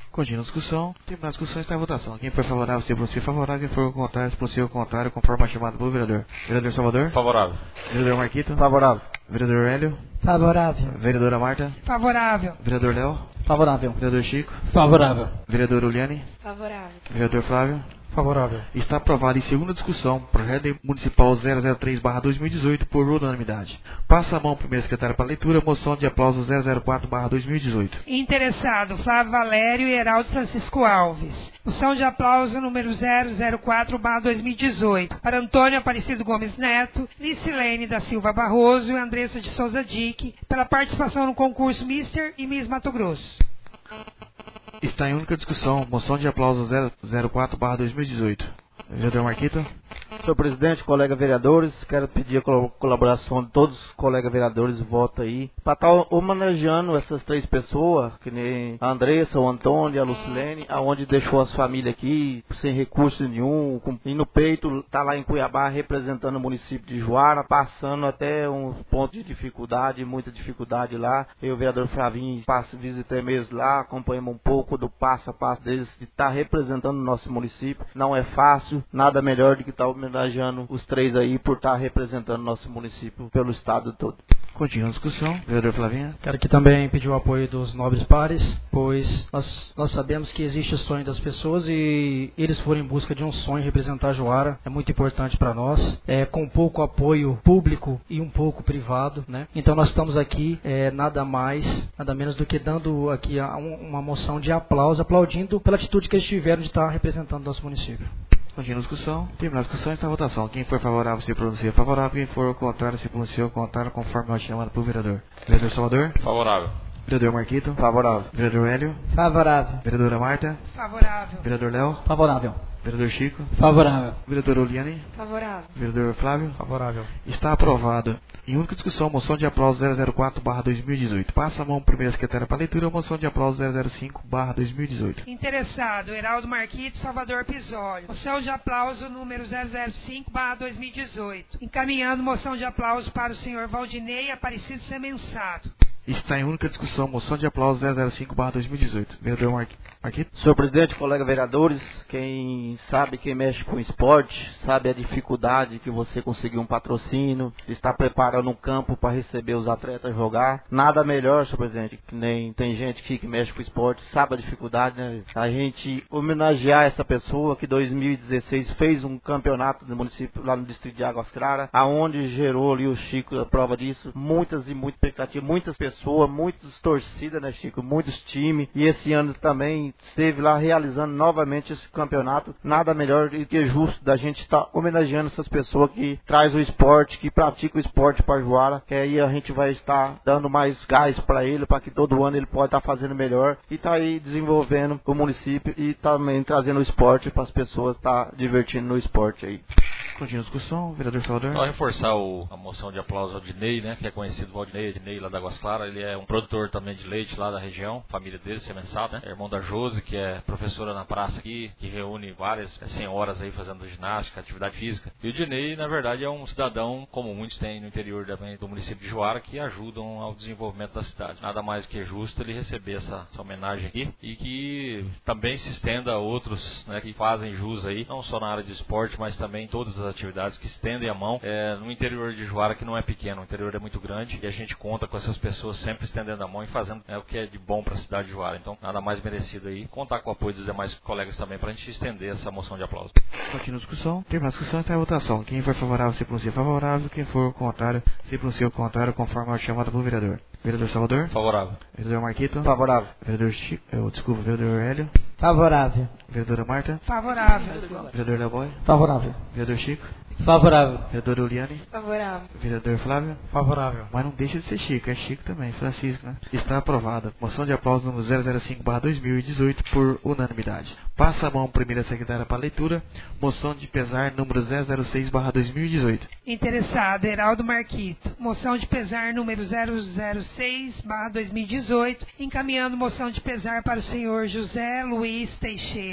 Continua a discussão. Terminar a discussão, está a votação. Quem for favorável, se pronuncia favorável. Quem for contrário, se pronuncia contrário, conforme a chamada pelo vereador. Vereador Salvador? Favorável. Vereador Marquito? Favorável. Vereador Hélio? Favorável. Vereadora Marta? Favorável. Vereador Léo? Favorável. Vereador Chico? Favorável. Vereador Uliane? Favorável. Vereador Flávio? Favorável. Está aprovado em segunda discussão, projeto de municipal zero zero três barra dois mil e dezoito por unanimidade. Passa a mão ao primeiro secretário para leitura, moção de aplauso zero zero quatro barra dois mil e dezoito. Interessado, Flávio Valério e Heraldo Francisco Alves. Moção de aplauso número zero zero quatro barra dois mil e dezoito. Para Antônio Aparecido Gomes Neto, Licilene da Silva Barroso e Andressa de Souza Dick, pela participação no concurso mister e Miss Mato Grosso. Está em única discussão, moção de aplauso zero zero quatro barra dois mil e dezoito. Vereador Marquito? Senhor presidente, colegas vereadores, quero pedir a colaboração de todos os colegas vereadores, voto aí, para estar homenageando essas três pessoas, que nem a Andressa, o Antônio e a Lucilene, aonde deixou as famílias aqui, sem recurso nenhum, com, e no peito, tá lá em Cuiabá, representando o município de Juara, passando até uns pontos de dificuldade, muita dificuldade lá. Eu, o vereador Flavinho, passo, visitei mesmo lá, acompanhamos um pouco do passo a passo deles, de estar tá representando o nosso município. Não é fácil, nada melhor do que estar tá homenageando os três aí por estar tá representando nosso município pelo estado todo. Continua a discussão. Vereador Flavinha. Quero aqui também pedir o apoio dos nobres pares, pois nós, nós sabemos que existe o sonho das pessoas e eles foram em busca de um sonho, representar Juara. É muito importante para nós, é, com pouco apoio público e um pouco privado, né? Então nós estamos aqui, é, nada mais, nada menos do que dando aqui a, um, uma moção de aplauso, aplaudindo pela atitude que eles tiveram de estar representando nosso município. Continua a discussão. Terminar a discussão, está a votação. Quem for favorável se pronuncia favorável. Quem for contrário se pronuncia contrário, conforme a chamada para o vereador. Vereador Salvador? Favorável. Vereador Marquito? Favorável. Vereador Hélio? Favorável. Vereadora Marta? Favorável. Vereador Léo? Favorável. Vereador Chico? Favorável. Vereador Oliane? Favorável. Vereador Flávio? Favorável. Está aprovado. Em única discussão, moção de aplauso zero zero quatro barra dois mil e dezoito. Passa a mão primeira secretária para leitura, moção de aplauso zero zero cinco barra dois mil e dezoito. Interessado, Heraldo Marquito, Salvador Pisólio. Moção de aplauso número zero zero cinco barra dois mil e dezoito. Encaminhando moção de aplauso para o senhor Valdinei Aparecido Semensato. Está em única discussão, moção de aplauso zero zero cinco barra dois mil e dezoito. Vereador Marquito. Senhor presidente, colega vereadores, quem sabe, quem mexe com esporte, sabe a dificuldade que você conseguir um patrocínio, está preparando um campo para receber os atletas jogar. Nada melhor, senhor presidente, que nem tem gente aqui que mexe com esporte, sabe a dificuldade, né? A gente homenagear essa pessoa que em dois mil e dezesseis fez um campeonato do município lá no distrito de Águas Claras, aonde gerou ali o Chico a prova disso, muitas e muitas expectativas, muitas pessoas. Muitas torcidas, né, Chico? Muitos times. E esse ano também esteve lá realizando novamente esse campeonato. Nada melhor do que justo da gente estar homenageando essas pessoas que traz o esporte, que pratica o esporte para Juara. Que aí a gente vai estar dando mais gás para ele, para que todo ano ele possa estar fazendo melhor. E tá aí desenvolvendo o município e também trazendo o esporte para as pessoas estar divertindo no esporte aí. Continua a discussão, vereador Salvador. Só reforçar o, a moção de aplauso ao Dinei, né, que é conhecido Valdinei, Dinei lá da Águas Claras. Ele é um produtor também de leite lá da região, família dele, Semensato, né? É irmão da Josi, que é professora na praça aqui, que reúne várias é, senhoras aí fazendo ginástica, atividade física. E o Dinei, na verdade, é um cidadão, como muitos têm no interior também do município de Juara, que ajudam ao desenvolvimento da cidade. Nada mais que justo ele receber essa, essa homenagem aqui e que também se estenda a outros, né, que fazem jus aí, não só na área de esporte, mas também em todas as atividades que estendem a mão é, no interior de Juara, que não é pequeno, o interior é muito grande e a gente conta com essas pessoas sempre estendendo a mão e fazendo é, o que é de bom para a cidade de Juara. Então, nada mais merecido aí. Contar com o apoio dos demais colegas também para a gente estender essa moção de aplauso. Continua a discussão. Terminar a discussão, está a votação. Quem for favorável se pronuncia favorável. Quem for contrário se pronuncia o contrário, conforme a chamada pelo vereador. Vereador Salvador. Favorável. Vereador Marquito. Favorável. Vereador Chico. Eu, desculpa, vereador Hélio. Favorável. Vereadora Marta. Favorável. Vereador Leoboy. Favorável. Vereador Chico. Favorável. Vereador Uliane. Favorável. Vereador Flávio. Favorável. Mas não deixa de ser Chico, é Chico também, Francisco, né? Está aprovada. Moção de aplauso número zero zero cinco barra dois mil e dezoito por unanimidade. Passa a mão primeira secretária para leitura. Moção de pesar número zero zero seis barra dois mil e dezoito. Interessado, Heraldo Marquito. Moção de pesar número zero zero seis barra dois mil e dezoito. Encaminhando moção de pesar para o senhor José Luiz Teixeira.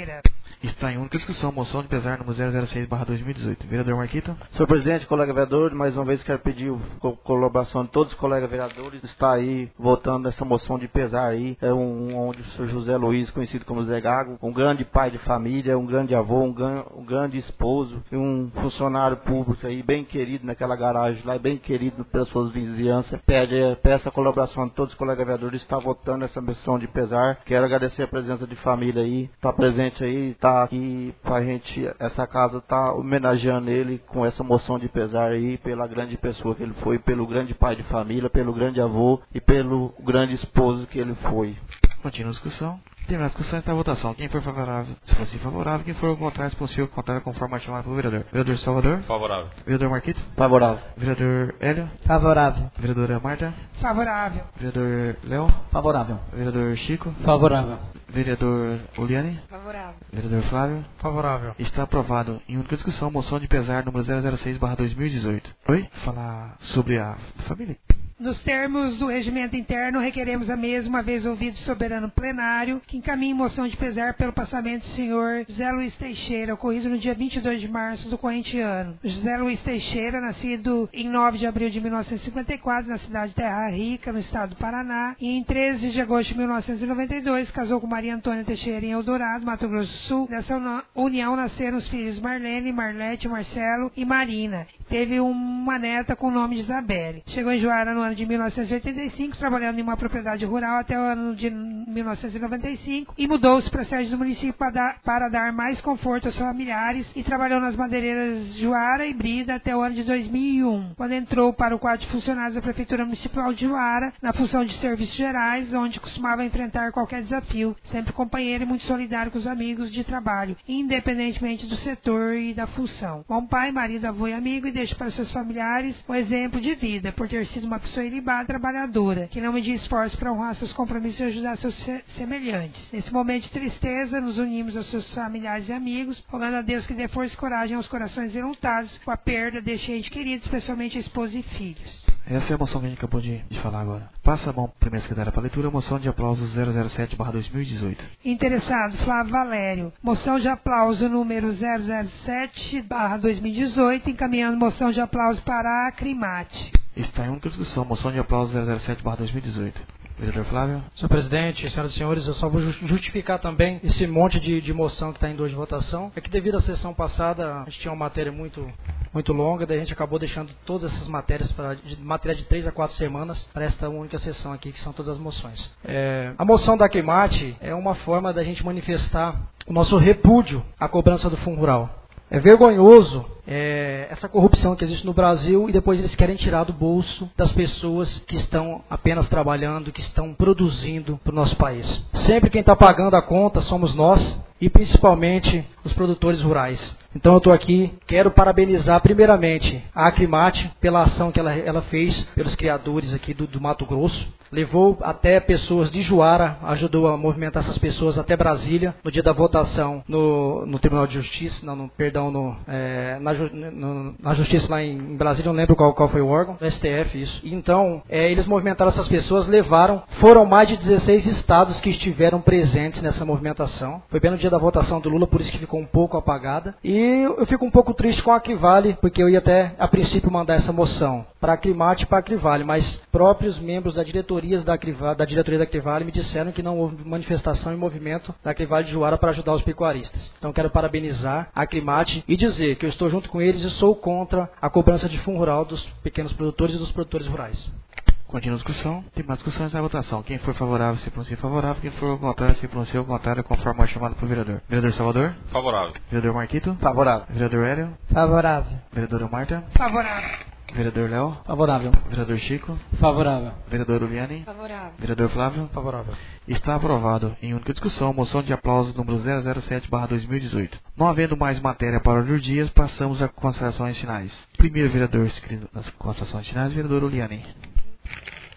Está em única discussão, moção de pesar número zero zero seis barra dois mil e dezoito. Vereador Marquito. Senhor presidente, colega vereador, mais uma vez quero pedir a colaboração de todos os colegas vereadores. Está aí votando essa moção de pesar aí. É um, onde o senhor José Luiz, conhecido como Zé Gago, um grande pai de família, um grande avô, um, gran, um grande esposo e um funcionário público aí, bem querido naquela garagem lá, bem querido pelas suas vizinhanças. Pede, peço a colaboração de todos os colegas vereadores. Está votando essa moção de pesar. Quero agradecer a presença de família aí. Está presente aí, está aqui pra gente, essa casa tá homenageando ele com essa moção de pesar aí, pela grande pessoa que ele foi, pelo grande pai de família, pelo grande avô e pelo grande esposo que ele foi. Continua a discussão. Terminar a discussão, está a votação. Quem for favorável, se for assim favorável. Quem for contrário, se possível, contrário, conforme a chamada pelo vereador. Vereador Salvador. Favorável. Vereador Marquito. Favorável. Vereador Hélio. Favorável. Vereadora Marta. Favorável. Vereador Léo. Favorável. Vereador Chico. Favorável. Vereador Uliane. Favorável. Vereador Flávio. Favorável. Está aprovado em única discussão, moção de pesar número zero zero seis barra dois mil e dezoito. Oi? Falar sobre a família. Nos termos do regimento interno, requeremos a mesma, uma vez ouvido o soberano plenário, que encaminhe moção de pesar pelo passamento do senhor José Luiz Teixeira, ocorrido no dia vinte e dois de março do corrente ano. José Luiz Teixeira, nascido em nove de abril de mil novecentos e cinquenta e quatro, na cidade de Terra Rica, no estado do Paraná, e em treze de agosto de mil novecentos e noventa e dois, casou com Maria Antônia Teixeira em Eldorado, Mato Grosso do Sul. Dessa união nasceram os filhos Marlene, Marlete, Marcelo e Marina. Teve uma neta com o nome de Isabelle. Chegou em Juara no ano de mil novecentos e oitenta e cinco, trabalhando em uma propriedade rural até o ano de mil novecentos e noventa e cinco, e mudou-se para a sede do município para dar, para dar mais conforto aos seus familiares, e trabalhou nas madeireiras Juara e Brida até o ano de dois mil e um, quando entrou para o quadro de funcionários da Prefeitura Municipal de Juara, na função de serviços gerais, onde costumava enfrentar qualquer desafio, sempre companheiro e muito solidário com os amigos de trabalho, independentemente do setor e da função. Bom pai, marido, avô e amigo, e deixa para seus familiares o exemplo de vida, por ter sido uma pessoa ilibada, trabalhadora, que não media esforço para honrar seus compromissos e ajudar seus semelhantes. Nesse momento de tristeza, nos unimos aos seus familiares e amigos, rogando a Deus que dê força e coragem aos corações enlutados com a perda deste ente querido, especialmente a esposa e filhos. Essa é a moção que a gente acabou de, de falar agora. Passa a mão primeira secretária para a leitura, moção de aplauso zero zero sete barra dois mil e dezoito. Interessado, Flávio Valério. Moção de aplauso número zero zero sete barra dois mil e dezoito, encaminhando moção de aplauso para a Acrimate. Está em única discussão, moção de aplauso zero zero sete barra dois mil e dezoito. Vereador Flávio. Senhor presidente, senhoras e senhores, eu só vou justificar também esse monte de, de moção que está em dois de votação. É que devido à sessão passada, a gente tinha uma matéria muito, muito longa, daí a gente acabou deixando todas essas matérias, pra, de, matéria de três a quatro semanas, para esta única sessão aqui, que são todas as moções. É, a moção da Acrimate é uma forma da gente manifestar o nosso repúdio à cobrança do Fundo Rural. É vergonhoso é, essa corrupção que existe no Brasil, e depois eles querem tirar do bolso das pessoas que estão apenas trabalhando, que estão produzindo para o nosso país. Sempre quem está pagando a conta somos nós, e principalmente os produtores rurais. Então eu estou aqui, quero parabenizar primeiramente a Acrimate pela ação que ela, ela fez pelos criadores aqui do, do Mato Grosso. Levou até pessoas de Juara, ajudou a movimentar essas pessoas até Brasília, no dia da votação no, no Tribunal de Justiça, não, no, perdão, no, é, na, no, na Justiça lá em, em Brasília, não lembro qual, qual foi o órgão, no S T F, isso. E então, é, eles movimentaram essas pessoas, levaram, foram mais de dezesseis estados que estiveram presentes nessa movimentação. Foi bem no dia da votação do Lula, por isso que ficou um pouco apagada. E eu fico um pouco triste com a Acrivale, porque eu ia até, a princípio, mandar essa moção para a Acrimate e para a Acrivale, mas próprios membros da diretoria da, Acrivale, da diretoria da Acrivale me disseram que não houve manifestação e movimento da Acrivale de Juara para ajudar os pecuaristas. Então quero parabenizar a Acrimate e dizer que eu estou junto com eles e sou contra a cobrança de fundo rural dos pequenos produtores e dos produtores rurais. Continua a discussão. Tem mais discussões na votação. Quem for favorável se pronuncia favorável. Quem for contrário se pronuncia ao contrário, conforme a chamada pelo vereador. Vereador Salvador. Favorável. Vereador Marquito. Favorável. Vereador Hélio. Favorável. Vereadora Marta. Favorável. Vereador Léo. Favorável. Vereador Chico. Favorável. Vereador Uliane. Favorável. Vereador Flávio. Favorável. Está aprovado em única discussão, moção de aplauso número zero zero sete barra dois mil e dezoito. Não havendo mais matéria para os dias, passamos a considerações finais. Primeiro vereador inscrito nas considerações finais, vereador Uliane.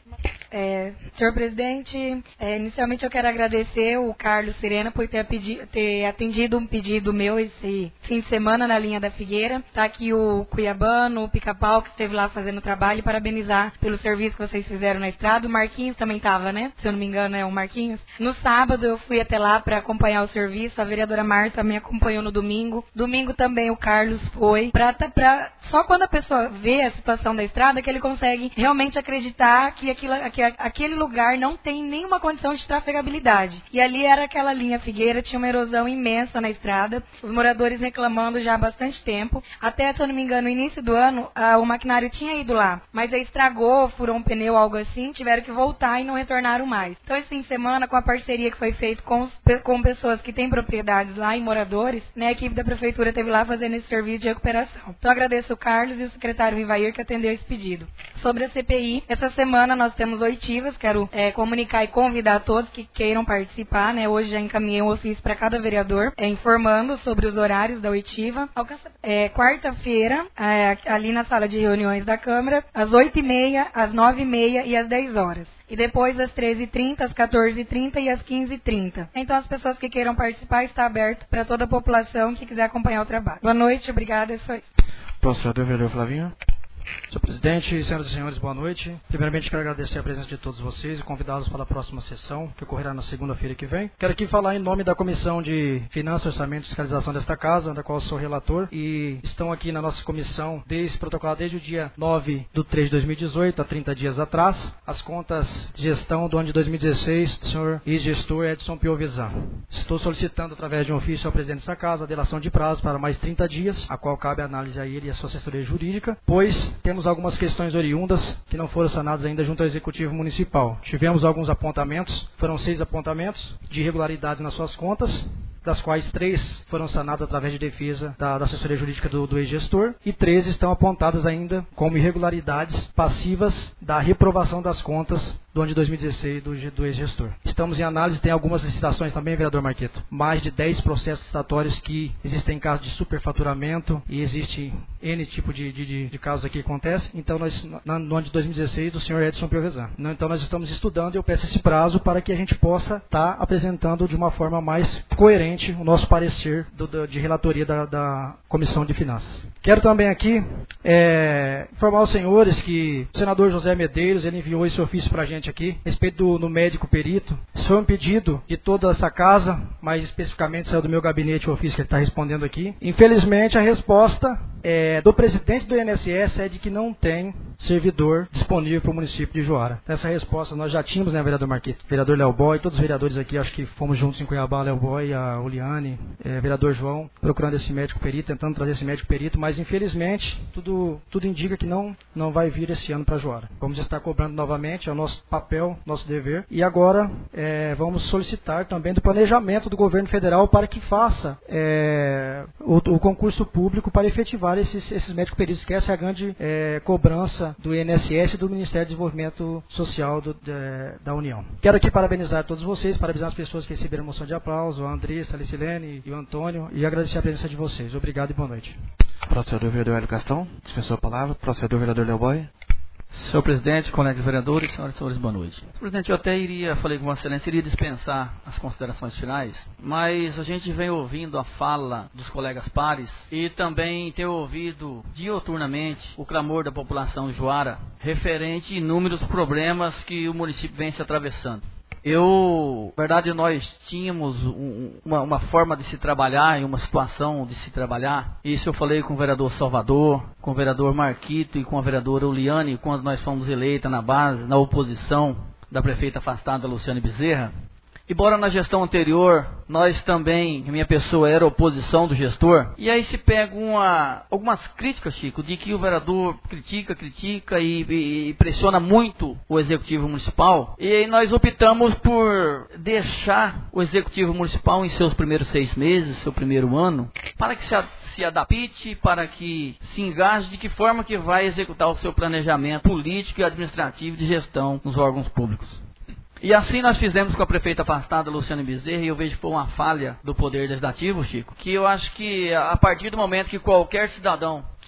É, senhor presidente, é, inicialmente eu quero agradecer o Carlos Serena por ter, pedi, ter atendido um pedido meu esse fim de semana na linha da Figueira. Está aqui o Cuiabano, o Pica-Pau, que esteve lá fazendo o trabalho, e parabenizar pelo serviço que vocês fizeram na estrada. O Marquinhos também estava, né? Se eu não me engano, é o Marquinhos. No sábado eu fui até lá para acompanhar o serviço. A vereadora Marta me acompanhou no domingo. Domingo também o Carlos foi. Pra, pra, só quando a pessoa vê a situação da estrada que ele consegue realmente acreditar que, aquilo, que aquele lugar não tem nenhuma condição de trafegabilidade. E ali era aquela linha Figueira, tinha uma erosão imensa na estrada. Os moradores reclamando já há bastante tempo. Até, se eu não me engano, no início do ano, a, o maquinário tinha ido lá. Mas aí estragou, furou um pneu, algo assim, tiveram que voltar e não retornaram mais. Então, esse fim de semana, com a parceria que foi feita com, os, com pessoas que têm propriedades lá e moradores, né, a equipe da prefeitura esteve lá fazendo esse serviço de recuperação. Então, agradeço o Carlos e o secretário Vivair que atendeu esse pedido. Sobre a C P I, essa semana nós temos oitivas, quero é, comunicar e convidar a todos que queiram participar, né? Hoje já encaminhei um ofício para cada vereador, é, informando sobre os horários da oitiva. É, quarta-feira, é, ali na sala de reuniões da Câmara, às oito e meia, às nove e meia e às dez horas. E depois às treze e trinta, às quatorze e trinta e às quinze e trinta. Então, as pessoas que queiram participar, está aberto para toda a população que quiser acompanhar o trabalho. Boa noite, obrigada, é só isso. Próximo, vereador Flavinho. Senhor presidente, senhoras e senhores, boa noite. Primeiramente, quero agradecer a presença de todos vocês e convidá-los para a próxima sessão, que ocorrerá na segunda-feira que vem. Quero aqui falar em nome da Comissão de Finanças, Orçamento e Fiscalização desta casa, da qual eu sou relator, e estão aqui na nossa comissão, desde protocolado desde o dia nove de três de dois mil e dezoito, há trinta dias atrás, as contas de gestão do ano de dois mil e dezesseis do senhor ex-gestor Edson Piovesan. Estou solicitando, através de um ofício ao presidente desta casa, a delação de prazo para mais trinta dias, a qual cabe a análise a ele e a sua assessoria jurídica, pois temos algumas questões oriundas que não foram sanadas ainda junto ao Executivo Municipal. Tivemos alguns apontamentos, foram seis apontamentos de irregularidades nas suas contas, das quais três foram sanadas através de defesa da, da assessoria jurídica do, do ex-gestor, e três estão apontadas ainda como irregularidades passivas da reprovação das contas do ano de dois mil e dezesseis do, do ex-gestor. Estamos em análise, tem algumas licitações também, vereador Marqueto. Mais de dez processos licitatórios que existem em casos de superfaturamento e existe N tipo de, de, de, de casos aqui que acontece. Então, nós, na, no ano de dois mil e dezesseis, do senhor Edson Piovesan. Então, nós estamos estudando e eu peço esse prazo para que a gente possa estar tá apresentando de uma forma mais coerente o nosso parecer do, do, de relatoria da, da Comissão de Finanças. Quero também aqui é, informar os senhores que o senador José Medeiros, ele enviou esse ofício para a gente aqui, a respeito do no médico perito. Isso foi um pedido de toda essa casa, mais especificamente saiu do meu gabinete o ofício que ele está respondendo aqui. Infelizmente, a resposta é, do presidente do I N S S é de que não tem servidor disponível para o município de Juara. Essa resposta nós já tínhamos, né, vereador Marquito? Vereador Léo Boy, todos os vereadores aqui, acho que fomos juntos em Cuiabá, Léo Boy, a Uliane, é, vereador João, procurando esse médico perito, tentando trazer esse médico perito, mas infelizmente tudo, tudo indica que não, não vai vir esse ano para Juara. Vamos estar cobrando novamente, é o nosso papel, nosso dever, e agora é, vamos solicitar também do planejamento do governo federal para que faça é, o, o concurso público para efetivar esses, esses médicos peritos, que essa é a grande é, cobrança do I N S S e do Ministério do Desenvolvimento Social do, de, da União. Quero aqui parabenizar todos vocês, parabenizar as pessoas que receberam moção de aplauso, a Andressa, a Licilene e o Antônio, e agradecer a presença de vocês. Obrigado e boa noite. Procedor vereador Hélio Castão, dispensou a palavra. Procedor vereador Léo Boy. Senhor presidente, colegas vereadores, senhoras e senhores, boa noite. Senhor presidente, eu até iria, falei com Vossa Excelência, iria dispensar as considerações finais, mas a gente vem ouvindo a fala dos colegas pares e também tem ouvido diuturnamente o clamor da população de Juara referente a inúmeros problemas que o município vem se atravessando. Eu, na verdade, nós tínhamos um, uma, uma forma de se trabalhar e uma situação de se trabalhar. Isso eu falei com o vereador Salvador, com o vereador Marquito e com a vereadora Uliane, quando nós fomos eleitas na base, na oposição da prefeita afastada Luciane Bezerra. Embora na gestão anterior, nós também, minha pessoa era oposição do gestor, e aí se pega uma, algumas críticas, Chico, de que o vereador critica, critica e, e, e pressiona muito o Executivo Municipal, e aí nós optamos por deixar o Executivo Municipal em seus primeiros seis meses, seu primeiro ano, para que se, se adapte, para que se engaje de que forma que vai executar o seu planejamento político e administrativo de gestão nos órgãos públicos. E assim nós fizemos com a prefeita afastada, Luciane Bezerra, e eu vejo que foi uma falha do Poder Legislativo, Chico, que eu acho que a partir do momento que qualquer cidadão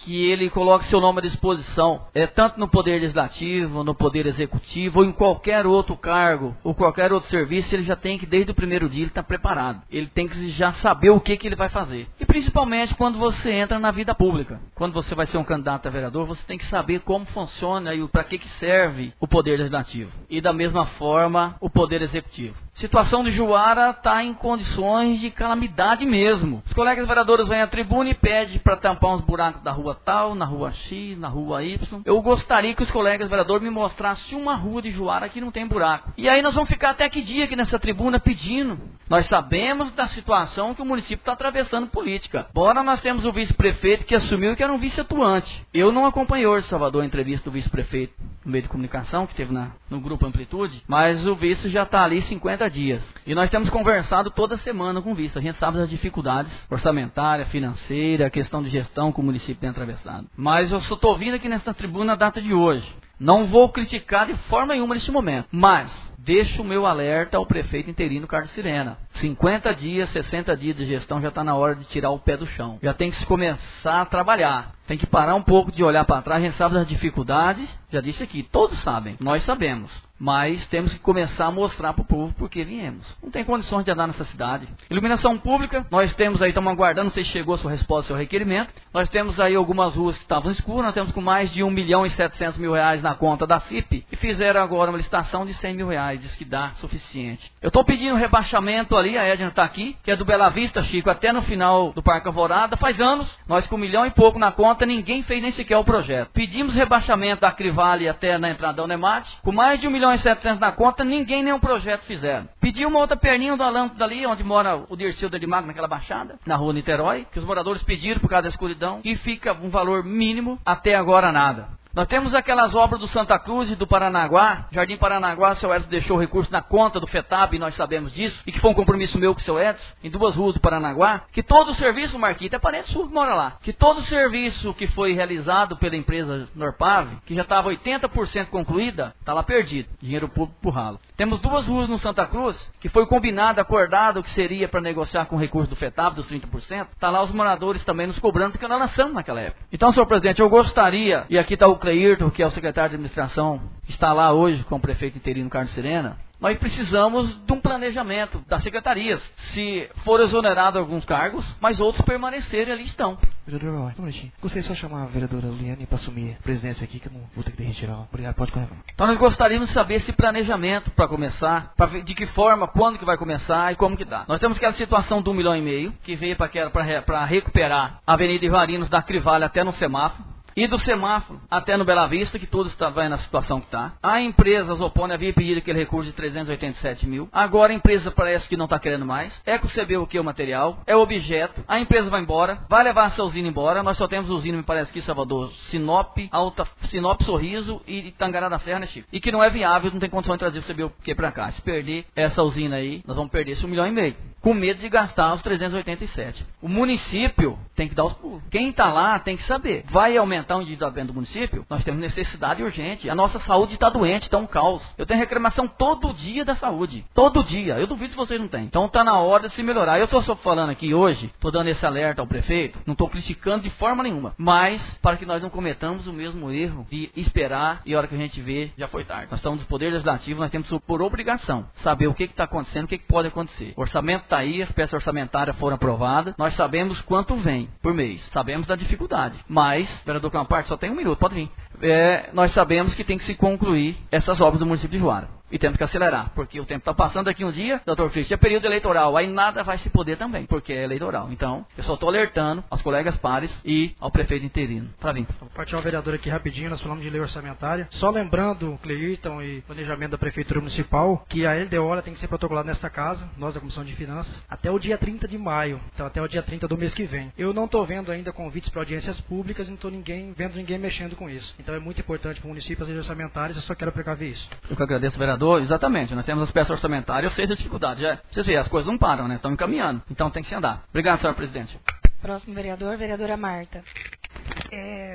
que ele coloque seu nome à disposição, é, tanto no Poder Legislativo, no Poder Executivo, ou em qualquer outro cargo, ou qualquer outro serviço, ele já tem que, desde o primeiro dia, ele está preparado. Ele tem que já saber o que, que ele vai fazer. E principalmente quando você entra na vida pública. Quando você vai ser um candidato a vereador, você tem que saber como funciona e para que, que serve o Poder Legislativo. E da mesma forma, o Poder Executivo. A situação de Juara está em condições de calamidade mesmo. Os colegas vereadores vêm à tribuna e pedem para tampar uns buracos da rua tal, na rua X, na rua Y. Eu gostaria que os colegas vereadores me mostrassem uma rua de Juara que não tem buraco. E aí nós vamos ficar até que dia aqui nessa tribuna pedindo. Nós sabemos da situação que o município está atravessando política. Bora nós temos o vice-prefeito que assumiu que era um vice-atuante. Eu não acompanhei hoje, Salvador, a entrevista do vice-prefeito no meio de comunicação, que teve na, no Grupo Amplitude, mas o vice já está ali cinquenta dias. E nós temos conversado toda semana com o vice. A gente sabe das dificuldades orçamentárias, financeiras, a questão de gestão que o município tem atravessado. Mas eu só estou vindo aqui nesta tribuna na data de hoje. Não vou criticar de forma nenhuma neste momento, mas deixo o meu alerta ao prefeito interino Carlos Sirena. cinquenta dias, sessenta dias de gestão, já está na hora de tirar o pé do chão. Já tem que se começar a trabalhar. Tem que parar um pouco de olhar para trás. A gente sabe das dificuldades, já disse aqui, todos sabem, nós sabemos. Mas temos que começar a mostrar para o povo por que viemos. Não tem condições de andar nessa cidade. Iluminação pública, nós temos aí, estamos aguardando, não sei se chegou a sua resposta, seu requerimento. Nós temos aí algumas ruas que estavam escuras, nós temos com mais de um milhão e setecentos mil reais na conta da F I P. E fizeram agora uma licitação de cem mil reais, diz que dá suficiente. Eu estou pedindo rebaixamento ali, a Edna está aqui, que é do Bela Vista, Chico, até no final do Parque Alvorada. Faz anos, nós com um milhão e pouco na conta, ninguém fez nem sequer o projeto. Pedimos rebaixamento da Crivale até na entrada da Unemate, com mais de um milhão e setecentos na conta, ninguém nenhum projeto fizeram. Pedi uma outra perninha do Alanto dali, onde mora o Dirceu de Magno, naquela baixada, na rua Niterói, que os moradores pediram por causa da escuridão, e fica um valor mínimo, até agora nada. Nós temos aquelas obras do Santa Cruz e do Paranaguá, Jardim Paranaguá, o seu Edson deixou o recurso na conta do FETAB, e nós sabemos disso, e que foi um compromisso meu com o seu Edson, em duas ruas do Paranaguá, que todo o serviço, Marquita, é parente sul que mora lá, que todo o serviço que foi realizado pela empresa Norpave, que já estava oitenta por cento concluída, está lá perdido, dinheiro público pro ralo. Temos duas ruas no Santa Cruz, que foi combinado, acordado, que seria para negociar com o recurso do FETAB, dos trinta por cento, está lá os moradores também nos cobrando, porque nós lançamos naquela época. Então, senhor presidente, eu gostaria, e aqui está o Cleirton, que é o secretário de administração, que está lá hoje com o prefeito interino Carlos Sirena, nós precisamos de um planejamento das secretarias. Se for exonerado alguns cargos, mas outros permanecerem ali estão. Vereador, um minutinho. Gostaria só de chamar a vereadora Liane para assumir a presidência aqui, que eu não vou ter que retirar. Obrigado, pode continuar. Então nós gostaríamos de saber esse planejamento para começar, pra ver de que forma, quando que vai começar e como que dá. Nós temos aquela situação do um milhão e meio, que veio para recuperar a Avenida Ivarinos da Crivale até no semáforo. E do semáforo até no Bela Vista, que tudo está vai na situação que está. A empresa Zopone havia pedido aquele recurso de trezentos e oitenta e sete mil. Agora a empresa parece que não está querendo mais. É concebeu o que? O material. É o objeto. A empresa vai embora. Vai levar a sua usina embora. Nós só temos usina, me parece, aqui em Salvador. Sinop, Alta, Sinop, Sorriso e Tangará da Serra, né, Chico? E que não é viável, não tem condição de trazer o C B O que para cá. Se perder essa usina aí, nós vamos perder esse um milhão e meio. Com medo de gastar os trezentos e oitenta e sete. O município tem que dar os pulos. Quem está lá tem que saber. Vai aumentar o endividamento do município? Nós temos necessidade urgente. A nossa saúde está doente, está um caos. Eu tenho reclamação todo dia da saúde. Todo dia. Eu duvido se vocês não têm. Então está na hora de se melhorar. Eu estou só falando aqui hoje, estou dando esse alerta ao prefeito. Não estou criticando de forma nenhuma. Mas para que nós não cometamos o mesmo erro de esperar e a hora que a gente vê, já foi tarde. Nós estamos no Poder Legislativo, nós temos por obrigação saber o que está acontecendo, o que, que pode acontecer. O orçamento está aí, as peças orçamentárias foram aprovadas, nós sabemos quanto vem por mês, sabemos da dificuldade, mas, vereador Camparte, só tem um minuto, pode vir. É, nós sabemos que tem que se concluir essas obras do município de Juara. E temos que acelerar, porque o tempo está passando daqui um dia, doutor Fritz, é período eleitoral, aí nada vai se poder também, porque é eleitoral. Então, eu só estou alertando aos colegas pares e ao prefeito interino. Para vir. Vou partir ao vereador aqui rapidinho, nós falamos de lei orçamentária. Só lembrando, Cleirton e planejamento da Prefeitura Municipal, que a L D O tem que ser protocolada nessa casa, nós da Comissão de Finanças, até o dia trinta de maio, então até o dia trinta do mês que vem. Eu não estou vendo ainda convites para audiências públicas, não estou ninguém, vendo ninguém mexendo com isso. Então é muito importante para o município as leis orçamentárias, eu só quero precaver isso. Eu que agradeço, vereador. Exatamente, nós temos as peças orçamentárias, eu sei as dificuldades. Já, vocês veem, as coisas não param, né? Estão encaminhando. Então tem que se andar. Obrigado, senhor presidente. Próximo vereador, vereadora Marta. É,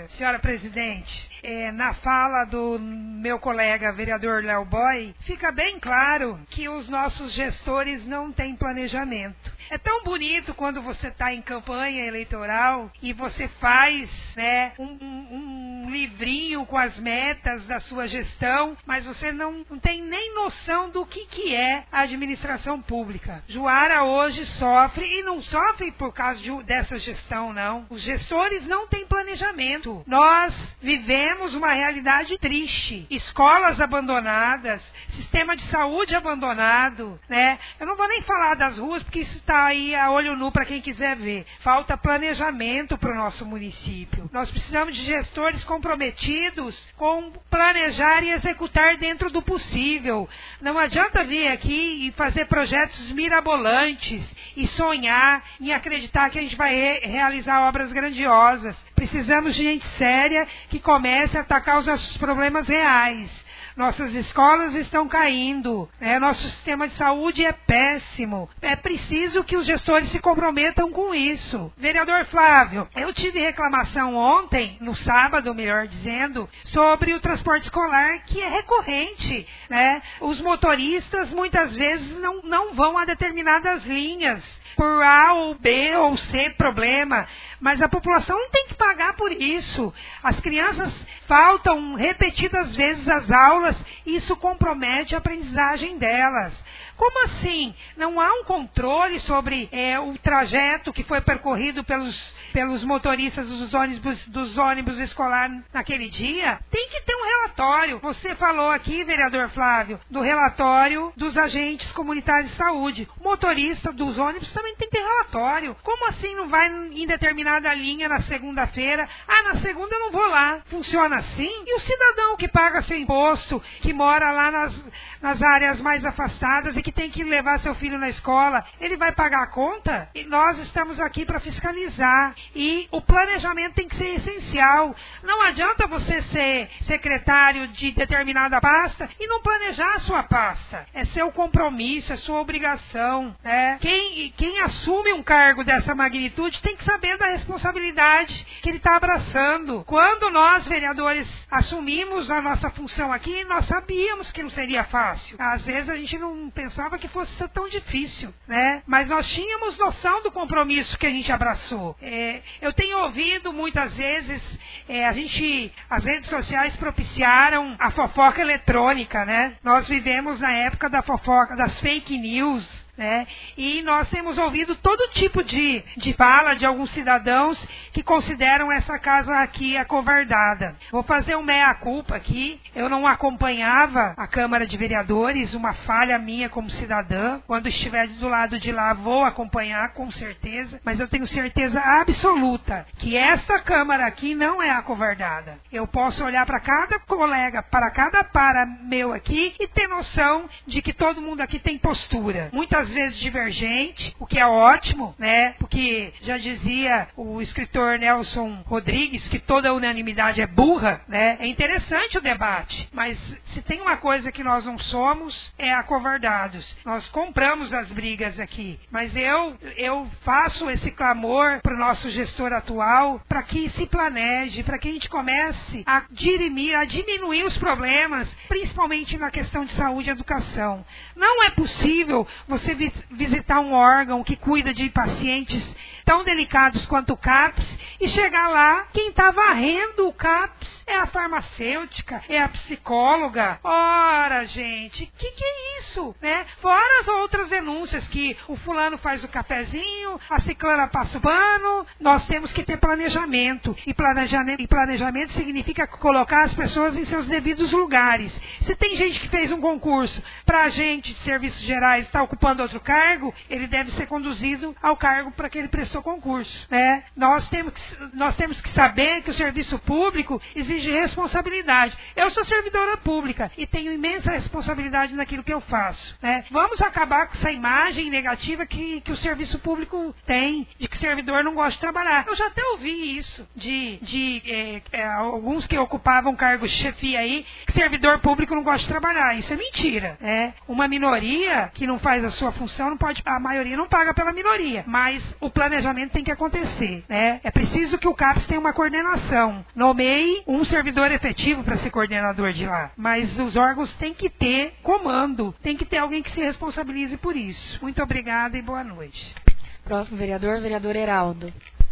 senhora presidente, é, na fala do meu colega vereador Léo Boy, fica bem claro que os nossos gestores não têm planejamento. É tão bonito quando você está em campanha eleitoral e você faz, né, um, um, um livrinho com as metas da sua gestão, mas você não, não tem nem noção do que, que é a administração pública. Juara hoje sofre, e não sofre por causa de, dessa gestão, não. Os gestores não têm planejamento. Nós vivemos uma realidade triste. Escolas abandonadas, sistema de saúde abandonado, né? Eu não vou nem falar das ruas, porque isso está aí a olho nu para quem quiser ver. Falta planejamento para o nosso município. Nós precisamos de gestores comprometidos com planejar e executar dentro do possível. Não adianta vir aqui e fazer projetos mirabolantes e sonhar em acreditar que a gente vai re- realizar obras grandiosas. Precisamos de gente séria que comece a atacar os nossos problemas reais. Nossas escolas estão caindo, né? Nosso sistema de saúde é péssimo. É preciso que os gestores se comprometam com isso. Vereador Flávio, eu tive reclamação ontem, no sábado, melhor dizendo, sobre o transporte escolar, que é recorrente, né? Os motoristas muitas vezes não, não vão a determinadas linhas, por A ou B ou C problema, mas a população não tem que pagar por isso. As crianças faltam repetidas vezes às aulas, isso compromete a aprendizagem delas. Como assim? Não há um controle sobre é, o trajeto que foi percorrido pelos, pelos motoristas dos ônibus, dos ônibus escolares naquele dia? Tem que ter um relatório. Você falou aqui, vereador Flávio, do relatório dos agentes comunitários de saúde. O motorista dos ônibus também tem que ter relatório. Como assim não vai em determinada linha na segunda-feira? Ah, na segunda eu não vou lá. Funciona assim? E o cidadão que paga seu imposto, que mora lá nas, nas áreas mais afastadas e que tem que levar seu filho na escola, ele vai pagar a conta? E nós estamos aqui para fiscalizar. E o planejamento tem que ser essencial. Não adianta você ser secretário de determinada pasta e não planejar a sua pasta. É seu compromisso, é sua obrigação, né? Quem, quem assume um cargo dessa magnitude tem que saber da responsabilidade que ele está abraçando. Quando nós, vereadores, assumimos a nossa função aqui, nós sabíamos que não seria fácil. Às vezes a gente não pensava que fosse ser tão difícil, né? Mas nós tínhamos noção do compromisso que a gente abraçou. É, eu tenho ouvido muitas vezes, é, a gente, as redes sociais propiciaram a fofoca eletrônica, né? Nós vivemos na época da fofoca, das fake news, né? E nós temos ouvido todo tipo de, de fala de alguns cidadãos que consideram essa casa aqui acovardada. Vou fazer um meia-culpa aqui. Eu não acompanhava a Câmara de Vereadores, uma falha minha como cidadã. Quando estiver do lado de lá, vou acompanhar com certeza, mas eu tenho certeza absoluta que esta Câmara aqui não é acovardada. Eu posso olhar para cada colega, para cada para meu aqui e ter noção de que todo mundo aqui tem postura. Muitas às vezes divergente, o que é ótimo, né? Porque já dizia o escritor Nelson Rodrigues que toda unanimidade é burra, né? É interessante o debate, mas se tem uma coisa que nós não somos, é acovardados. Nós compramos as brigas aqui, mas eu, eu faço esse clamor para o nosso gestor atual, para que se planeje, para que a gente comece a dirimir, a diminuir os problemas, principalmente na questão de saúde e educação. Não é possível você visitar um órgão que cuida de pacientes tão delicados quanto o CAPS e chegar lá, quem está varrendo o CAPS é a farmacêutica, é a psicóloga. Ora, gente, que que é isso, né? Fora as outras denúncias que o fulano faz o cafezinho, a ciclana passa o pano. Nós temos que ter planejamento. E planejamento, e planejamento significa colocar as pessoas em seus devidos lugares. Se tem gente que fez um concurso para agente de serviços gerais e está ocupando outro cargo, ele deve ser conduzido ao cargo para que ele prestou concurso, né? Nós temos que, nós temos que saber que o serviço público exige responsabilidade. Eu sou servidora pública e tenho imensa responsabilidade naquilo que eu faço, né? Vamos acabar com essa imagem negativa que, que o serviço público tem, de que servidor não gosta de trabalhar. Eu já até ouvi isso de, de é, é, alguns que ocupavam cargos de chefia aí, que servidor público não gosta de trabalhar. Isso é mentira. É uma minoria que não faz a sua função, não pode, a maioria não paga pela minoria. Mas o planejamento tem que acontecer. Né? É preciso que o CAPES tenha uma coordenação. Nomeie um servidor efetivo para ser coordenador de lá. Mas os órgãos têm que ter comando. Tem que ter alguém que se responsabilize por isso. Muito obrigada e boa noite. Próximo vereador, vereador Heraldo.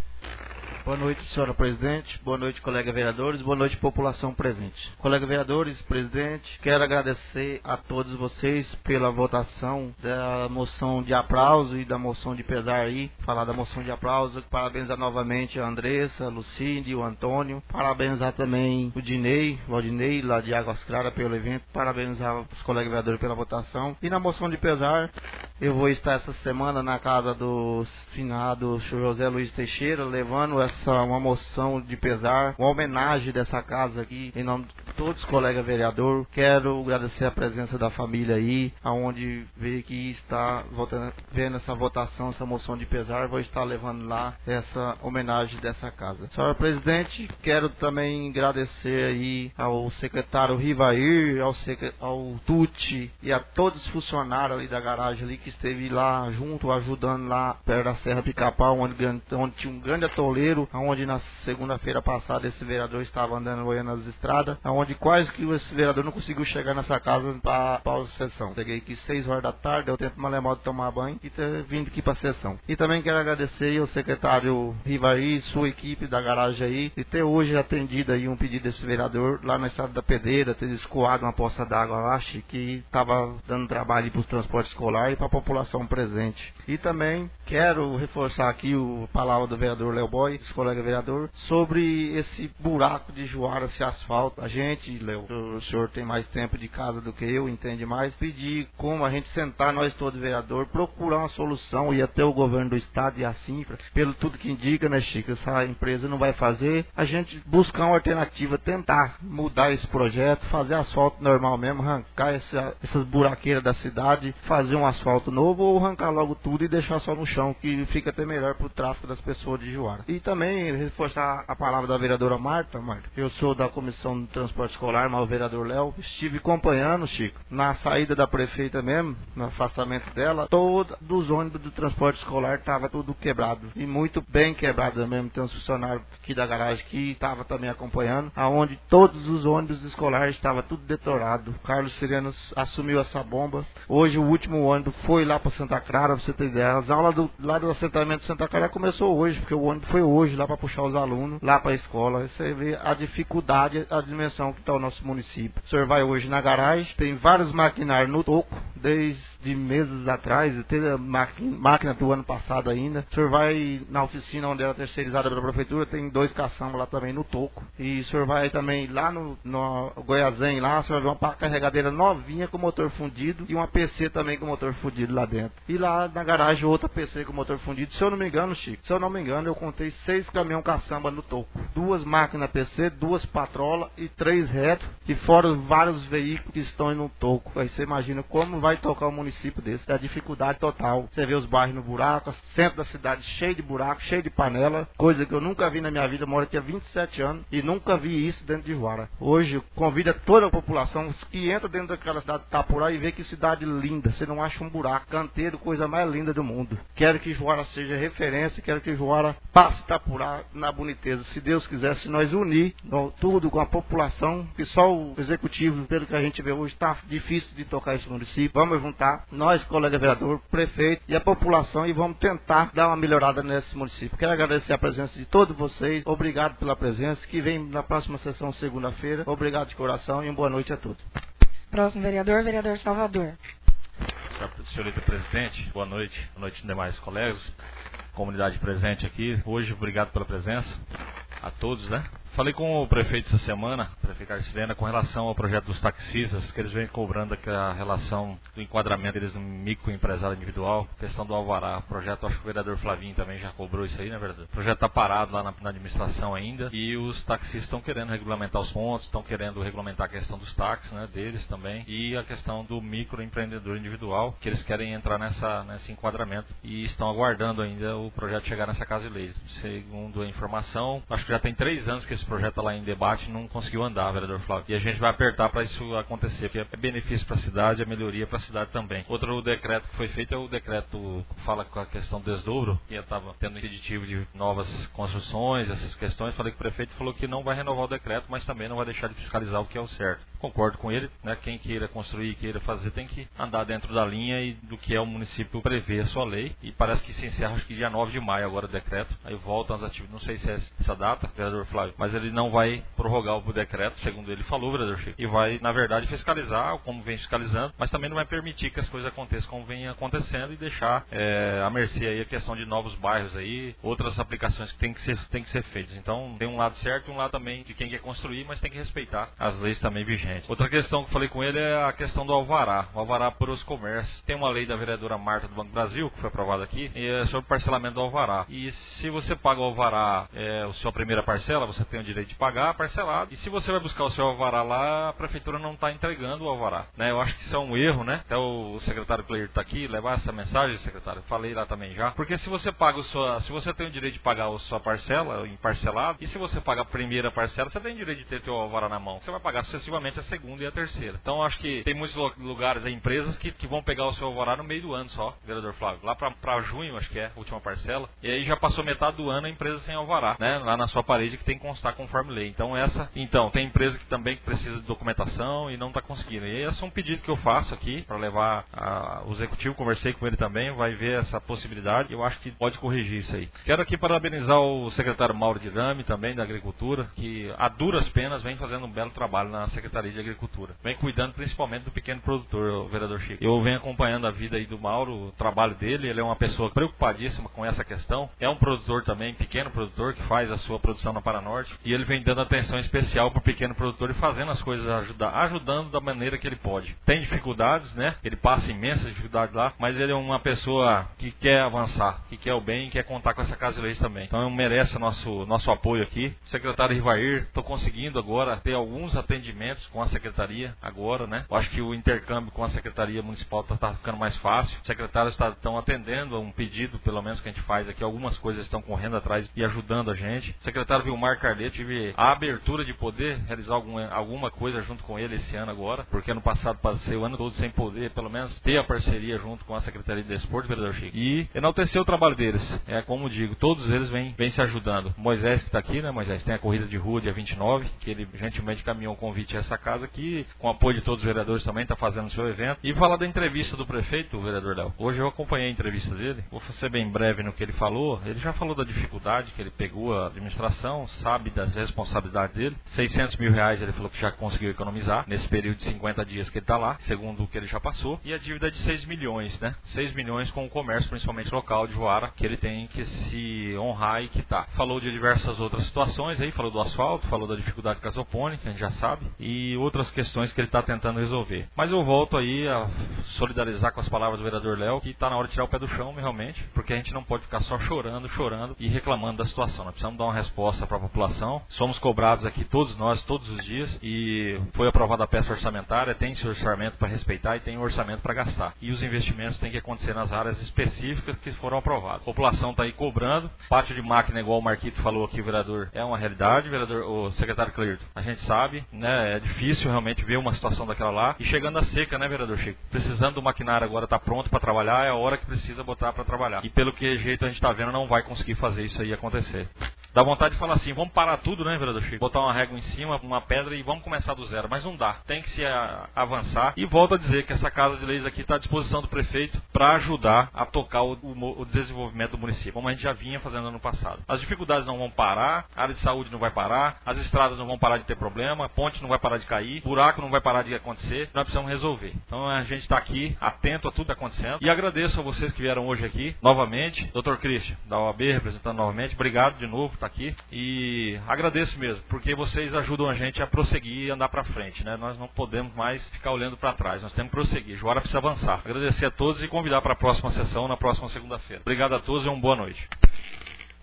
Boa noite, senhora presidente. Boa noite, colega vereadores. Boa noite, população presente. Colega vereadores, presidente, quero agradecer a todos vocês pela votação da moção de aplauso e da moção de pesar aí. Falar da moção de aplauso. Parabenizar novamente a Andressa, a Lucinde, o Antônio. Parabenizar também o Dinei, o Valdinei, lá de Águas Claras, pelo evento. Parabenizar os colegas vereadores pela votação. E na moção de pesar, eu vou estar essa semana na casa do finado José Luiz Teixeira, levando essa uma moção de pesar, uma homenagem dessa casa aqui, em nome de todos os colegas vereadores. Quero agradecer a presença da família aí, aonde vê que está votando, vendo essa votação, essa moção de pesar, vou estar levando lá essa homenagem dessa casa. Senhora presidente, quero também agradecer aí ao secretário Rivair, ao, secre, ao Tuti e a todos os funcionários ali da garagem ali que esteve lá junto, ajudando lá perto da Serra Pica-Pau, onde, onde tinha um grande atoleiro, onde na segunda-feira passada esse vereador estava andando olhando nas estradas, onde quase que esse vereador não conseguiu chegar nessa casa para a sessão. Cheguei aqui seis horas da tarde, deu tempo malemol de tomar banho e ter vindo aqui para a sessão. E também quero agradecer ao secretário Rivari, sua equipe da garagem aí, de ter hoje atendido aí um pedido desse vereador lá na estrada da Pedreira, ter escoado uma poça d'água lá, que estava dando trabalho para o transporte escolar e para a população presente. E também quero reforçar aqui o palavra do vereador Léo Boy, colega vereador, sobre esse buraco de Juara, esse asfalto. A gente, Léo, o senhor tem mais tempo de casa do que eu, entende mais, pedir como a gente sentar, nós todos vereador, procurar uma solução e até o governo do estado e a Sinfra, pelo tudo que indica, né, Chico, essa empresa não vai fazer, a gente buscar uma alternativa, tentar mudar esse projeto, fazer asfalto normal mesmo, arrancar essa, essas buraqueiras da cidade, fazer um asfalto novo ou arrancar logo tudo e deixar só no chão, que fica até melhor para o tráfego das pessoas de Juara. E também reforçar a palavra da vereadora Marta, Marta. Eu sou da Comissão de Transporte Escolar, mas o vereador Léo, estive acompanhando, Chico, na saída da prefeita mesmo, no afastamento dela, todos os ônibus do transporte escolar estavam tudo quebrado, e muito bem quebrado mesmo. Tem uns funcionários aqui da garagem que estava também acompanhando, aonde todos os ônibus escolares estavam tudo detorado. O Carlos Sireno assumiu essa bomba. Hoje o último ônibus foi lá para Santa Clara, pra você ter ideia. As aulas do, lá do assentamento de Santa Clara começou hoje, porque o ônibus foi hoje lá para puxar os alunos lá para a escola. Você vê a dificuldade, a dimensão que está o nosso município. O senhor vai hoje na garagem, tem vários maquinários no toco, desde meses atrás, teve a máquina do ano passado ainda. O senhor vai na oficina onde era terceirizada pela prefeitura, tem dois caçambas lá também no toco. E o senhor vai também lá no, no Goiazém, lá, o senhor vai uma carregadeira novinha com motor fundido e uma P C também com motor fundido lá dentro. E lá na garagem outra P C com motor fundido. Se eu não me engano, Chico, se eu não me engano, eu contei seis caminhão caçamba no toco, duas máquinas P C, duas patrolas e três retos, e fora vários veículos que estão no toco. Aí você imagina como vai tocar um município desse, da dificuldade total. Você vê os bairros no buraco, centro da cidade cheio de buraco, cheio de panela, coisa que eu nunca vi na minha vida. Eu moro aqui há vinte e sete anos e nunca vi isso dentro de Juara. Hoje convido toda a população que entra dentro daquela cidade de Itapurá e vê que cidade linda. Você não acha um buraco, canteiro, coisa mais linda do mundo. Quero que Juara seja referência, quero que Juara passe Itapurá na boniteza. Se Deus quiser, se nós unir no, tudo com a população, que só o executivo, pelo que a gente vê hoje, está difícil de tocar esse município. Vamos juntar nós, colega vereador, prefeito e a população, e vamos tentar dar uma melhorada nesse município. Quero agradecer a presença de todos vocês. Obrigado pela presença. Que vem na próxima sessão, segunda-feira. Obrigado de coração e uma boa noite a todos. Próximo vereador, vereador Salvador. Senhorita presidente, boa noite. Boa noite, demais colegas, comunidade presente aqui. Hoje, obrigado pela presença a todos, né? Falei com o prefeito essa semana, o prefeito Carlos Sirena, com relação ao projeto dos taxistas, que eles vêm cobrando aquela relação do enquadramento deles no microempresário individual, questão do alvará. O projeto, acho que o vereador Flavinho também já cobrou isso aí, né, vereador? O projeto está parado lá na, na administração ainda, e os taxistas estão querendo regulamentar os pontos, estão querendo regulamentar a questão dos táxis, né, deles também, e a questão do microempreendedor individual, que eles querem entrar nessa, nesse enquadramento, e estão aguardando ainda o projeto chegar nessa casa de leis. Segundo a informação, acho que já tem três anos que esse projeto está lá em debate e não conseguiu andar. vereador Flávio. E a gente vai apertar para isso acontecer, porque é benefício para a cidade, é melhoria para a cidade também. Outro decreto que foi feito é o decreto que fala com a questão do desdobro, que estava tendo impeditivo de novas construções, essas questões. Falei que o prefeito falou que não vai renovar o decreto, mas também não vai deixar de fiscalizar o que é o certo. Concordo com ele, né? Quem queira construir, queira fazer, tem que andar dentro da linha e do que é o município prevê a sua lei. E parece que se encerra, acho que dia nove de maio agora o decreto. Aí voltam as atividades, não sei se é essa data, vereador Flávio, mas ele não vai prorrogar o decreto, segundo ele falou, vereador Chico, e vai, na verdade, fiscalizar, como vem fiscalizando, mas também não vai permitir que as coisas aconteçam como vem acontecendo e deixar é, à mercê aí a questão de novos bairros aí, outras aplicações que tem que ser, tem que ser feitas. Então, tem um lado certo e um lado também de quem quer construir, mas tem que respeitar as leis também vigentes. Outra questão que eu falei com ele é a questão do alvará, o alvará para os comércios. Tem uma lei da vereadora Marta do Banco do Brasil, que foi aprovada aqui, e é sobre parcelamento do alvará. E se você paga o alvará, é, a sua primeira parcela, você tem o direito de pagar parcelado. E se você vai buscar o seu alvará lá, a prefeitura não está entregando o alvará. Né? Eu acho que isso é um erro, né? Até o secretário Cleir está aqui, levar essa mensagem, secretário. Falei lá também já. Porque se você paga o sua, se você tem o direito de pagar a sua parcela em parcelado, e se você paga a primeira parcela, você tem o direito de ter teu alvará na mão. Você vai pagar sucessivamente a segunda e a terceira. Então acho que tem muitos lugares, empresas que, que vão pegar o seu alvará no meio do ano só, vereador Flávio. Lá para junho, acho que é a última parcela. E aí já passou metade do ano a empresa sem alvará, né? Lá na sua parede que tem que constar conforme lei. Então essa, então tem empresa que também precisa de documentação e não está conseguindo. E esse é um pedido que eu faço aqui para levar a, o executivo, conversei com ele também, vai ver essa possibilidade. Eu acho que pode corrigir isso aí. Quero aqui parabenizar o secretário Mauro Dirame também da Agricultura, que a duras penas vem fazendo um belo trabalho na Secretaria de Agricultura. Vem cuidando principalmente do pequeno produtor, o vereador Chico. Eu venho acompanhando a vida aí do Mauro, o trabalho dele, ele é uma pessoa preocupadíssima com essa questão. É um produtor também, pequeno produtor, que faz a sua produção na Paranorte. E ele vem dando atenção especial para o pequeno produtor e fazendo as coisas, ajudar, ajudando da maneira que ele pode. Tem dificuldades, né? Ele passa imensas dificuldades lá, mas ele é uma pessoa que quer avançar, que quer o bem e quer contar com essa Casa de Leis também. Então merece nosso, nosso apoio aqui. Secretário Rivair, estou conseguindo agora ter alguns atendimentos com a Secretaria agora, né? Eu acho que o intercâmbio com a Secretaria Municipal está tá ficando mais fácil. Os secretários estão atendendo a um pedido, pelo menos que a gente faz aqui. Algumas coisas estão correndo atrás e ajudando a gente. O secretário Vilmar Carleto, tive a abertura de poder realizar alguma, alguma coisa junto com ele esse ano agora, porque ano passado passei o ano todo sem poder, pelo menos, ter a parceria junto com a Secretaria de Desporto, vereador Chico. E enaltecer o trabalho deles. É como digo, todos eles vêm, vêm se ajudando. Moisés que está aqui, né, Moisés? Tem a corrida de rua dia vinte e nove, que ele gentilmente caminhou um convite a essa casa aqui, com apoio de todos os vereadores também, está fazendo o seu evento. E falar da entrevista do prefeito, o vereador Léo. Hoje eu acompanhei a entrevista dele, vou ser bem breve no que ele falou. Ele já falou da dificuldade que ele pegou a administração, sabe das responsabilidades dele. seiscentos mil reais ele falou que já conseguiu economizar nesse período de cinquenta dias que ele está lá, segundo o que ele já passou. E a dívida de seis milhões, né? seis milhões com o comércio, principalmente local de Joara, que ele tem que se honrar e quitar. Falou de diversas outras situações aí, falou do asfalto, falou da dificuldade casopone, que a gente já sabe, e outras questões que ele está tentando resolver. Mas eu volto aí a solidarizar com as palavras do vereador Léo, que está na hora de tirar o pé do chão, realmente, porque a gente não pode ficar só chorando, chorando e reclamando da situação. Nós precisamos dar uma resposta para a população. Somos cobrados aqui, todos nós, todos os dias, e foi aprovada a peça orçamentária, tem esse orçamento para respeitar e tem um orçamento para gastar. E os investimentos têm que acontecer nas áreas específicas que foram aprovadas. A população está aí cobrando. Pátio de máquina, igual o Marquito falou aqui, o vereador, é uma realidade, vereador, o secretário Cleirton. A gente sabe, né, é difícil realmente ver uma situação daquela lá. E chegando a seca, né, vereador Chico? Precisando do maquinário agora, está pronto para trabalhar, é a hora que precisa botar para trabalhar. E pelo que jeito a gente está vendo, não vai conseguir fazer isso aí acontecer. Dá vontade de falar assim, vamos parar tudo, né, vereador Chico? Botar uma régua em cima, uma pedra e vamos começar do zero. Mas não dá. Tem que se a, avançar. E volto a dizer que essa Casa de Leis aqui está à disposição do prefeito para ajudar a tocar o, o, o desenvolvimento do município, como a gente já vinha fazendo ano passado. As dificuldades não vão parar, a área de saúde não vai parar, as estradas não vão parar de ter problema, a ponte não vai parar de cair, buraco não vai parar de acontecer. Nós precisamos resolver. Então a gente está aqui, atento a tudo que está acontecendo. E agradeço a vocês que vieram hoje aqui, novamente. doutor Christian, da O A B, representando novamente. Obrigado de novo. Tá aqui, e agradeço mesmo, porque vocês ajudam a gente a prosseguir e andar para frente, né? Nós não podemos mais ficar olhando para trás, nós temos que prosseguir, Joara precisa avançar. Agradecer a todos e convidar para a próxima sessão na próxima segunda-feira. Obrigado a todos e uma boa noite.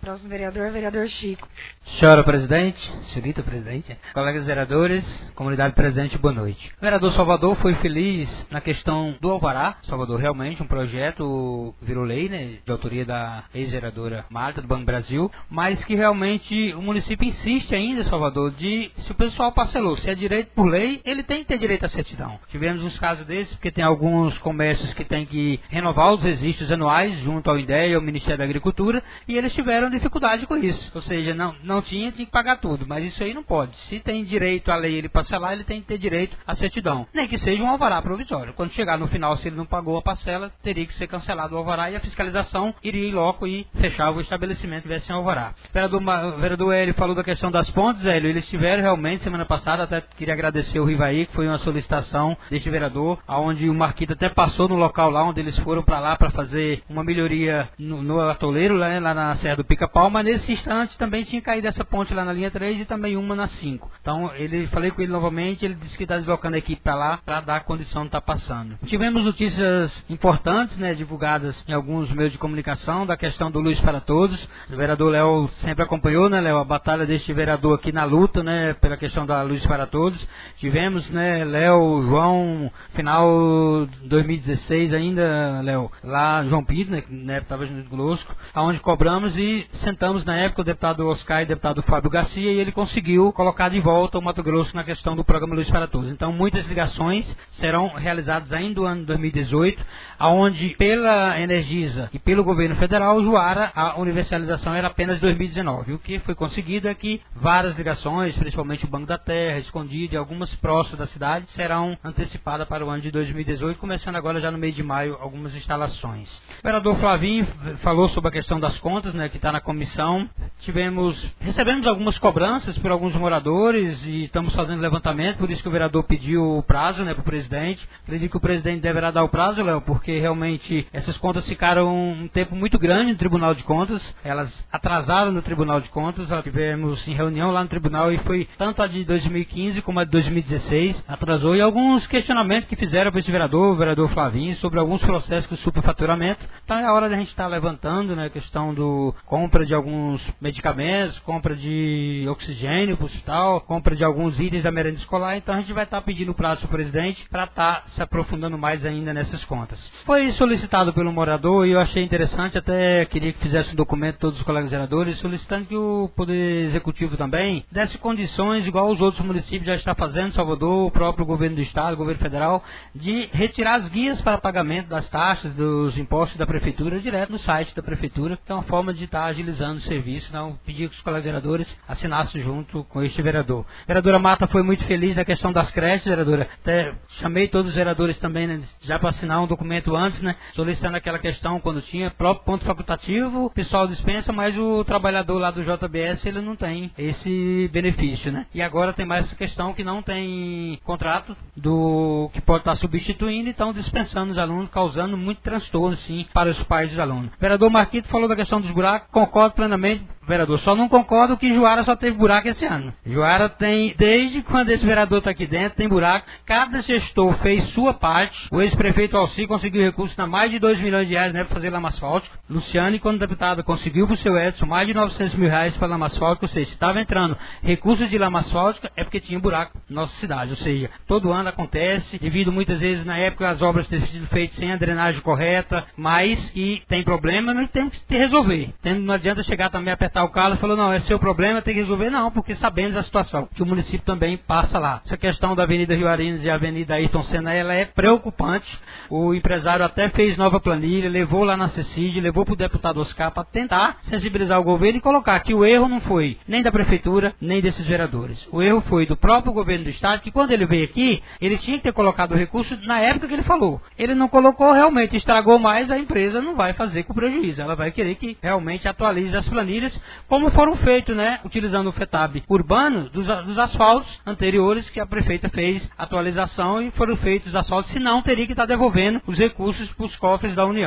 Próximo vereador, vereador Chico. Senhora presidente, senhorita presidente, colegas vereadores, comunidade presente, boa noite. O vereador Salvador foi feliz na questão do Alvará. Salvador realmente um projeto virou lei, né, de autoria da ex-vereadora Marta do Banco Brasil, mas que realmente o município insiste ainda, Salvador, de se o pessoal parcelou, se é direito por lei, ele tem que ter direito à certidão. Tivemos uns casos desses, porque tem alguns comércios que têm que renovar os registros anuais junto ao INDEA e ao Ministério da Agricultura, e eles tiveram dificuldade com isso. Ou seja, não, não tinha, tinha que pagar tudo, mas isso aí não pode. Se tem direito à lei ele parcelar, ele tem que ter direito à certidão. Nem que seja um alvará provisório. Quando chegar no final, se ele não pagou a parcela, teria que ser cancelado o alvará e a fiscalização iria em loco e fechava o estabelecimento que tivesse sem alvará. O vereador, o vereador Hélio falou da questão das pontes, Hélio, eles tiveram realmente semana passada, até queria agradecer o Rivaí, que foi uma solicitação deste vereador, onde o Marquito até passou no local lá onde eles foram para lá para fazer uma melhoria no, no atoleiro, lá, lá na Serra do Pica-Pau, mas nesse instante também tinha caído essa ponte lá na linha três e também uma na cinco. Então, ele falei com ele novamente, ele disse que está deslocando a equipe para lá para dar a condição de estar passando. Tivemos notícias importantes, né, divulgadas em alguns meios de comunicação, da questão do Luz para Todos. O vereador Léo sempre acompanhou, né, Léo, a batalha deste vereador aqui na luta, né, pela questão da Luz para Todos. Tivemos, né, Léo, João, final de dois mil e dezesseis ainda, Léo, lá João Pedro, né, né, estava junto conosco, aonde cobramos e sentamos na época o deputado Oscar e o deputado Fábio Garcia, e ele conseguiu colocar de volta o Mato Grosso na questão do programa Luz para Todos. Então, muitas ligações serão realizadas ainda no ano de dois mil e dezoito, aonde pela Energisa e pelo governo federal, Juara, a universalização era apenas dois mil e dezenove. O que foi conseguido é que várias ligações, principalmente o Banco da Terra, Escondido e algumas próximas da cidade, serão antecipadas para o ano de dois mil e dezoito, começando agora já no mês de maio algumas instalações. O vereador Flavinho falou sobre a questão das contas, né, que está na comissão. Tivemos, recebemos algumas cobranças por alguns moradores e estamos fazendo levantamento, por isso que o vereador pediu o prazo, né, para o presidente. Acredito que o presidente deverá dar o prazo, Léo, porque realmente essas contas ficaram um tempo muito grande no Tribunal de Contas, elas atrasaram no Tribunal de Contas, nós tivemos em reunião lá no Tribunal e foi tanto a de dois mil e quinze como a de dois mil e dezesseis, atrasou, e alguns questionamentos que fizeram para esse vereador, o vereador Flavinho, sobre alguns processos de superfaturamento. Então é a hora da gente estar levantando, né, a questão do compra de alguns medicamentos, compra de oxigênio para o hospital, compra de alguns itens da merenda escolar. Então a gente vai estar pedindo o prazo para o presidente para estar se aprofundando mais ainda nessas contas. Foi solicitado pelo morador e eu achei interessante, até queria que fizesse um documento todos os colegas vereadores, solicitando que o Poder Executivo também desse condições, igual os outros municípios já estão fazendo, Salvador, o próprio governo do estado, o governo federal, de retirar as guias para pagamento das taxas, dos impostos da prefeitura, direto no site da prefeitura, que é uma forma de estar agilizando o serviço. Então, pedir que os colegas vereadores assinassem junto com este vereador. A vereadora Marta foi muito feliz na questão das creches, vereadora. Até chamei todos os vereadores também, né, já para assinar um documento antes, né, solicitando aquela questão quando tinha próprio ponto facultativo, o pessoal dispensa, mas o trabalhador lá do J B S, ele não tem esse benefício, né? E agora tem mais essa questão que não tem contrato do que pode estar substituindo, então dispensando os alunos, causando muito transtorno, sim, para os pais dos alunos. O vereador Marquito falou da questão dos buracos, concordo plenamente, vereador, só não concordo que Juara só teve buraco esse ano. Juara tem, desde quando esse vereador está aqui dentro, tem buraco. Cada gestor fez sua parte. O ex-prefeito Alci conseguiu recursos na mais de dois milhões de reais, né, para fazer lama asfáltica. Luciane, quando deputada, conseguiu para o seu Edson mais de novecentos mil reais para lama asfáltica. Ou seja, se estava entrando recursos de lama asfáltica, é porque tinha buraco na nossa cidade. Ou seja, todo ano acontece, devido muitas vezes na época as obras terem sido feitas sem a drenagem correta, mas que tem problema, mas tem que resolver. Não adianta chegar também a apertar o calo e falar, não, é seu problema, tem que resolver. Não, porque sabemos a situação, que o município também passa lá. Essa questão da Avenida Rio Arinos e a Avenida Ayrton Senna, ela é preocupante. O empresário até fez nova planilha, levou lá na CECID, levou para o deputado Oscar para tentar sensibilizar o governo e colocar que o erro não foi nem da prefeitura, nem desses vereadores. O erro foi do próprio governo do estado, que quando ele veio aqui, ele tinha que ter colocado o recurso na época que ele falou. Ele não colocou, realmente estragou mais, a empresa não vai fazer com prejuízo. Ela vai querer que realmente atualize as planilhas, como foram feitos, né, utilizando o FETAB urbano dos, dos asfaltos anteriores que a prefeita fez atualização e foram feitos os asfaltos, senão teria que estar devolvendo os recursos para os cofres da União. O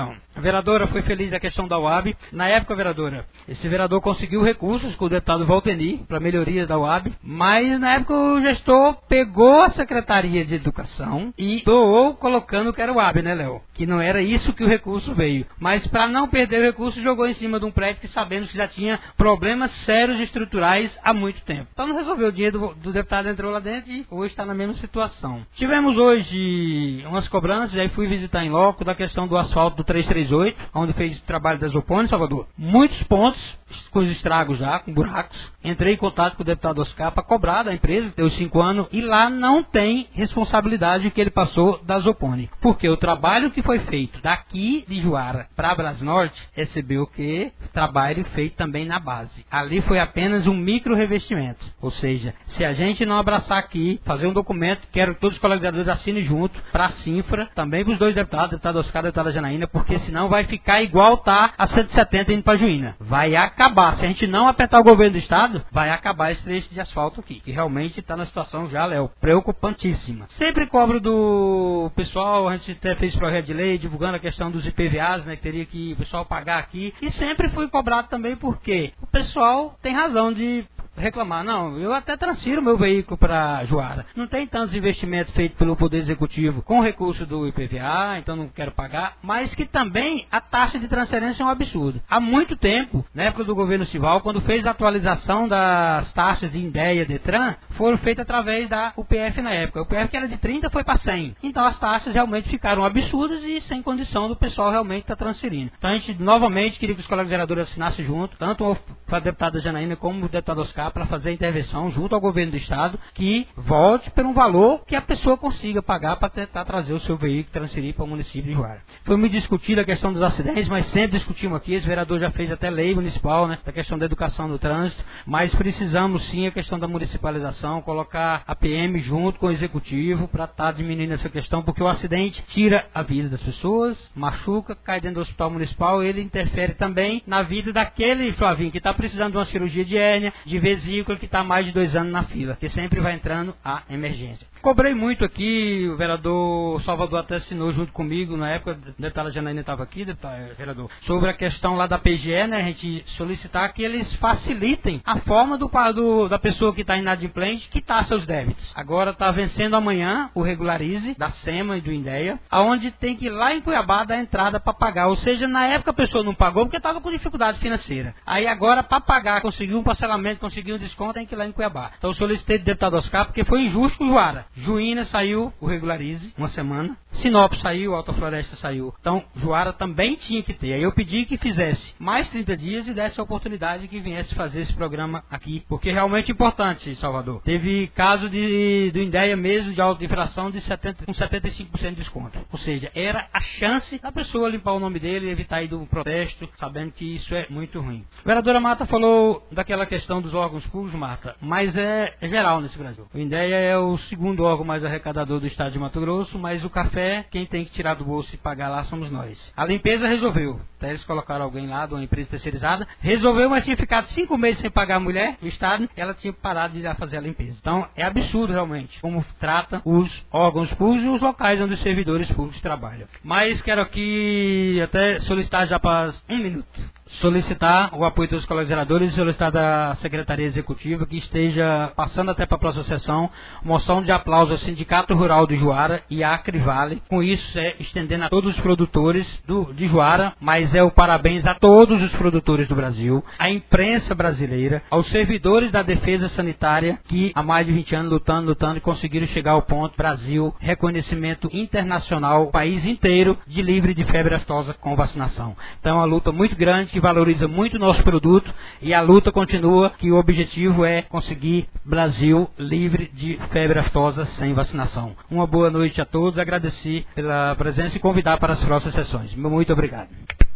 vereadora foi feliz a questão da U A B. Na época, vereadora, esse vereador conseguiu recursos com o deputado Valteni para melhoria da U A B, mas na época o gestor pegou a Secretaria de Educação e doou colocando que era o U A B, né, Léo? Que não era isso que o recurso veio. Mas para não perder o recurso, jogou em cima de um prédio que sabendo que já tinha problemas sérios estruturais há muito tempo. Então não resolveu, o dinheiro do, do deputado entrou lá dentro e hoje está na mesma situação. Tivemos hoje umas cobranças, aí fui visitar em loco da questão do asfalto do trezentos e trinta e oito, onde fez o trabalho das Opone, Salvador. Muitos pontos com os estragos já, com buracos. Entrei em contato com o deputado Oscar para cobrar da empresa, que deu cinco anos, e lá não tem responsabilidade que ele passou das Opone. Porque o trabalho que foi feito daqui de Juara para Brasnorte recebeu o que? Trabalho feito também na base. Ali foi apenas um micro revestimento. Ou seja, se a gente não abraçar aqui, fazer um documento, quero que todos os colegas vereadores assinem junto, para a Sinfra, também para os dois deputados, deputado Oscar e deputada Janaína, porque senão vai ficar igual tá a cento e setenta indo para Juína. Vai acabar. Se a gente não apertar o governo do estado, vai acabar esse trecho de asfalto aqui. Que realmente está na situação já, Léo, preocupantíssima. Sempre cobro do pessoal, a gente até fez projeto de lei divulgando a questão dos I P V As, né, que teria que o pessoal pagar aqui. E sempre fui cobrado também porque o pessoal tem razão de reclamar, não, eu até transfiro meu veículo para Juara. Não tem tantos investimentos feitos pelo Poder Executivo com recurso do I P V A, então não quero pagar, mas que também a taxa de transferência é um absurdo. Há muito tempo, na época do governo Sival, quando fez a atualização das taxas de Indéia, Detran, foram feitas através da U P F na época. A U P F que era de trinta foi para cem. Então as taxas realmente ficaram absurdas e sem condição do pessoal realmente estar tá transferindo. Então a gente novamente queria que os colegas vereadores assinassem junto, tanto a deputada Janaína como o deputado Oscar, para fazer a intervenção junto ao governo do estado, que volte por um valor que a pessoa consiga pagar para tentar trazer o seu veículo e transferir para o município de Juara. Foi muito discutida a questão dos acidentes, mas sempre discutimos aqui, esse vereador já fez até lei municipal, né, da questão da educação do trânsito, mas precisamos sim a questão da municipalização, colocar a P M junto com o executivo para estar tá diminuindo essa questão, porque o acidente tira a vida das pessoas, machuca, cai dentro do hospital municipal, ele interfere também na vida daquele Flavinho que está precisando de uma cirurgia de hérnia, de vesícula, que está há mais de dois anos na fila, que sempre vai entrando a emergência. Cobrei muito aqui, o vereador Salvador até assinou junto comigo, na época, a deputada Janaína estava aqui, deputado, vereador, sobre a questão lá da P G E, né, a gente solicitar que eles facilitem a forma do, do, da pessoa que está inadimplente quitar seus débitos. Agora está vencendo amanhã o Regularize, da SEMA e do Indéia, aonde tem que ir lá em Cuiabá dar entrada para pagar, ou seja, na época a pessoa não pagou porque estava com dificuldade financeira. Aí agora, para pagar, conseguiu um parcelamento, conseguiu um desconto, tem que ir lá em Cuiabá. Então eu solicitei do deputado Oscar, porque foi injusto com o Juara. Juína saiu o Regularize, uma semana. Sinop saiu, Alta Floresta saiu. Então, Juara também tinha que ter. Aí eu pedi que fizesse mais trinta dias e desse a oportunidade que viesse fazer esse programa aqui. Porque é realmente importante, Salvador. Teve caso de, do Indéia mesmo, de alta infração, de setenta, com setenta e cinco por cento de desconto. Ou seja, era a chance da pessoa limpar o nome dele e evitar ir do protesto, sabendo que isso é muito ruim. A vereadora Marta falou daquela questão dos órgãos públicos, Marta, mas é, é geral nesse Brasil. O Indéia é o segundo órgão mais arrecadador do estado de Mato Grosso, mas o café, quem tem que tirar do bolso e pagar lá somos nós. A limpeza resolveu. Até eles colocaram alguém lá, de uma empresa terceirizada, resolveu, mas tinha ficado cinco meses sem pagar a mulher do estado, ela tinha parado de ir lá fazer a limpeza. Então, é absurdo realmente como trata os órgãos públicos e os locais onde os servidores públicos trabalham. Mas quero aqui até solicitar já para um minuto. Solicitar o apoio dos colegas vereadores e solicitar da Secretaria Executiva que esteja passando até para a próxima sessão moção de aplauso ao Sindicato Rural de Juara e à Acrivale. Com isso, é estendendo a todos os produtores do, de Juara, mas é o parabéns a todos os produtores do Brasil, à imprensa brasileira, aos servidores da defesa sanitária que há mais de vinte anos lutando, lutando e conseguiram chegar ao ponto Brasil, reconhecimento internacional, país inteiro de livre de febre aftosa com vacinação. Então é uma luta muito grande, que valoriza muito o nosso produto e a luta continua, que o objetivo é conseguir Brasil livre de febre aftosa sem vacinação. Uma boa noite a todos, agradecer pela presença e convidar para as próximas sessões. Muito obrigado.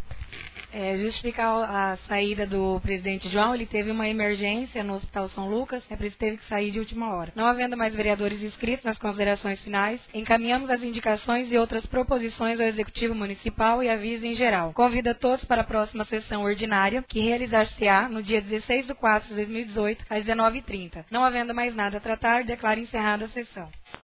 É, justificar a saída do presidente João, ele teve uma emergência no Hospital São Lucas, é por isso que teve que sair de última hora. Não havendo mais vereadores inscritos nas considerações finais, encaminhamos as indicações e outras proposições ao Executivo Municipal e aviso em geral. Convido a todos para a próxima sessão ordinária, que realizar-se-á no dia dezesseis de quatro de dois mil e dezoito, às dezenove e trinta. Não havendo mais nada a tratar, declaro encerrada a sessão.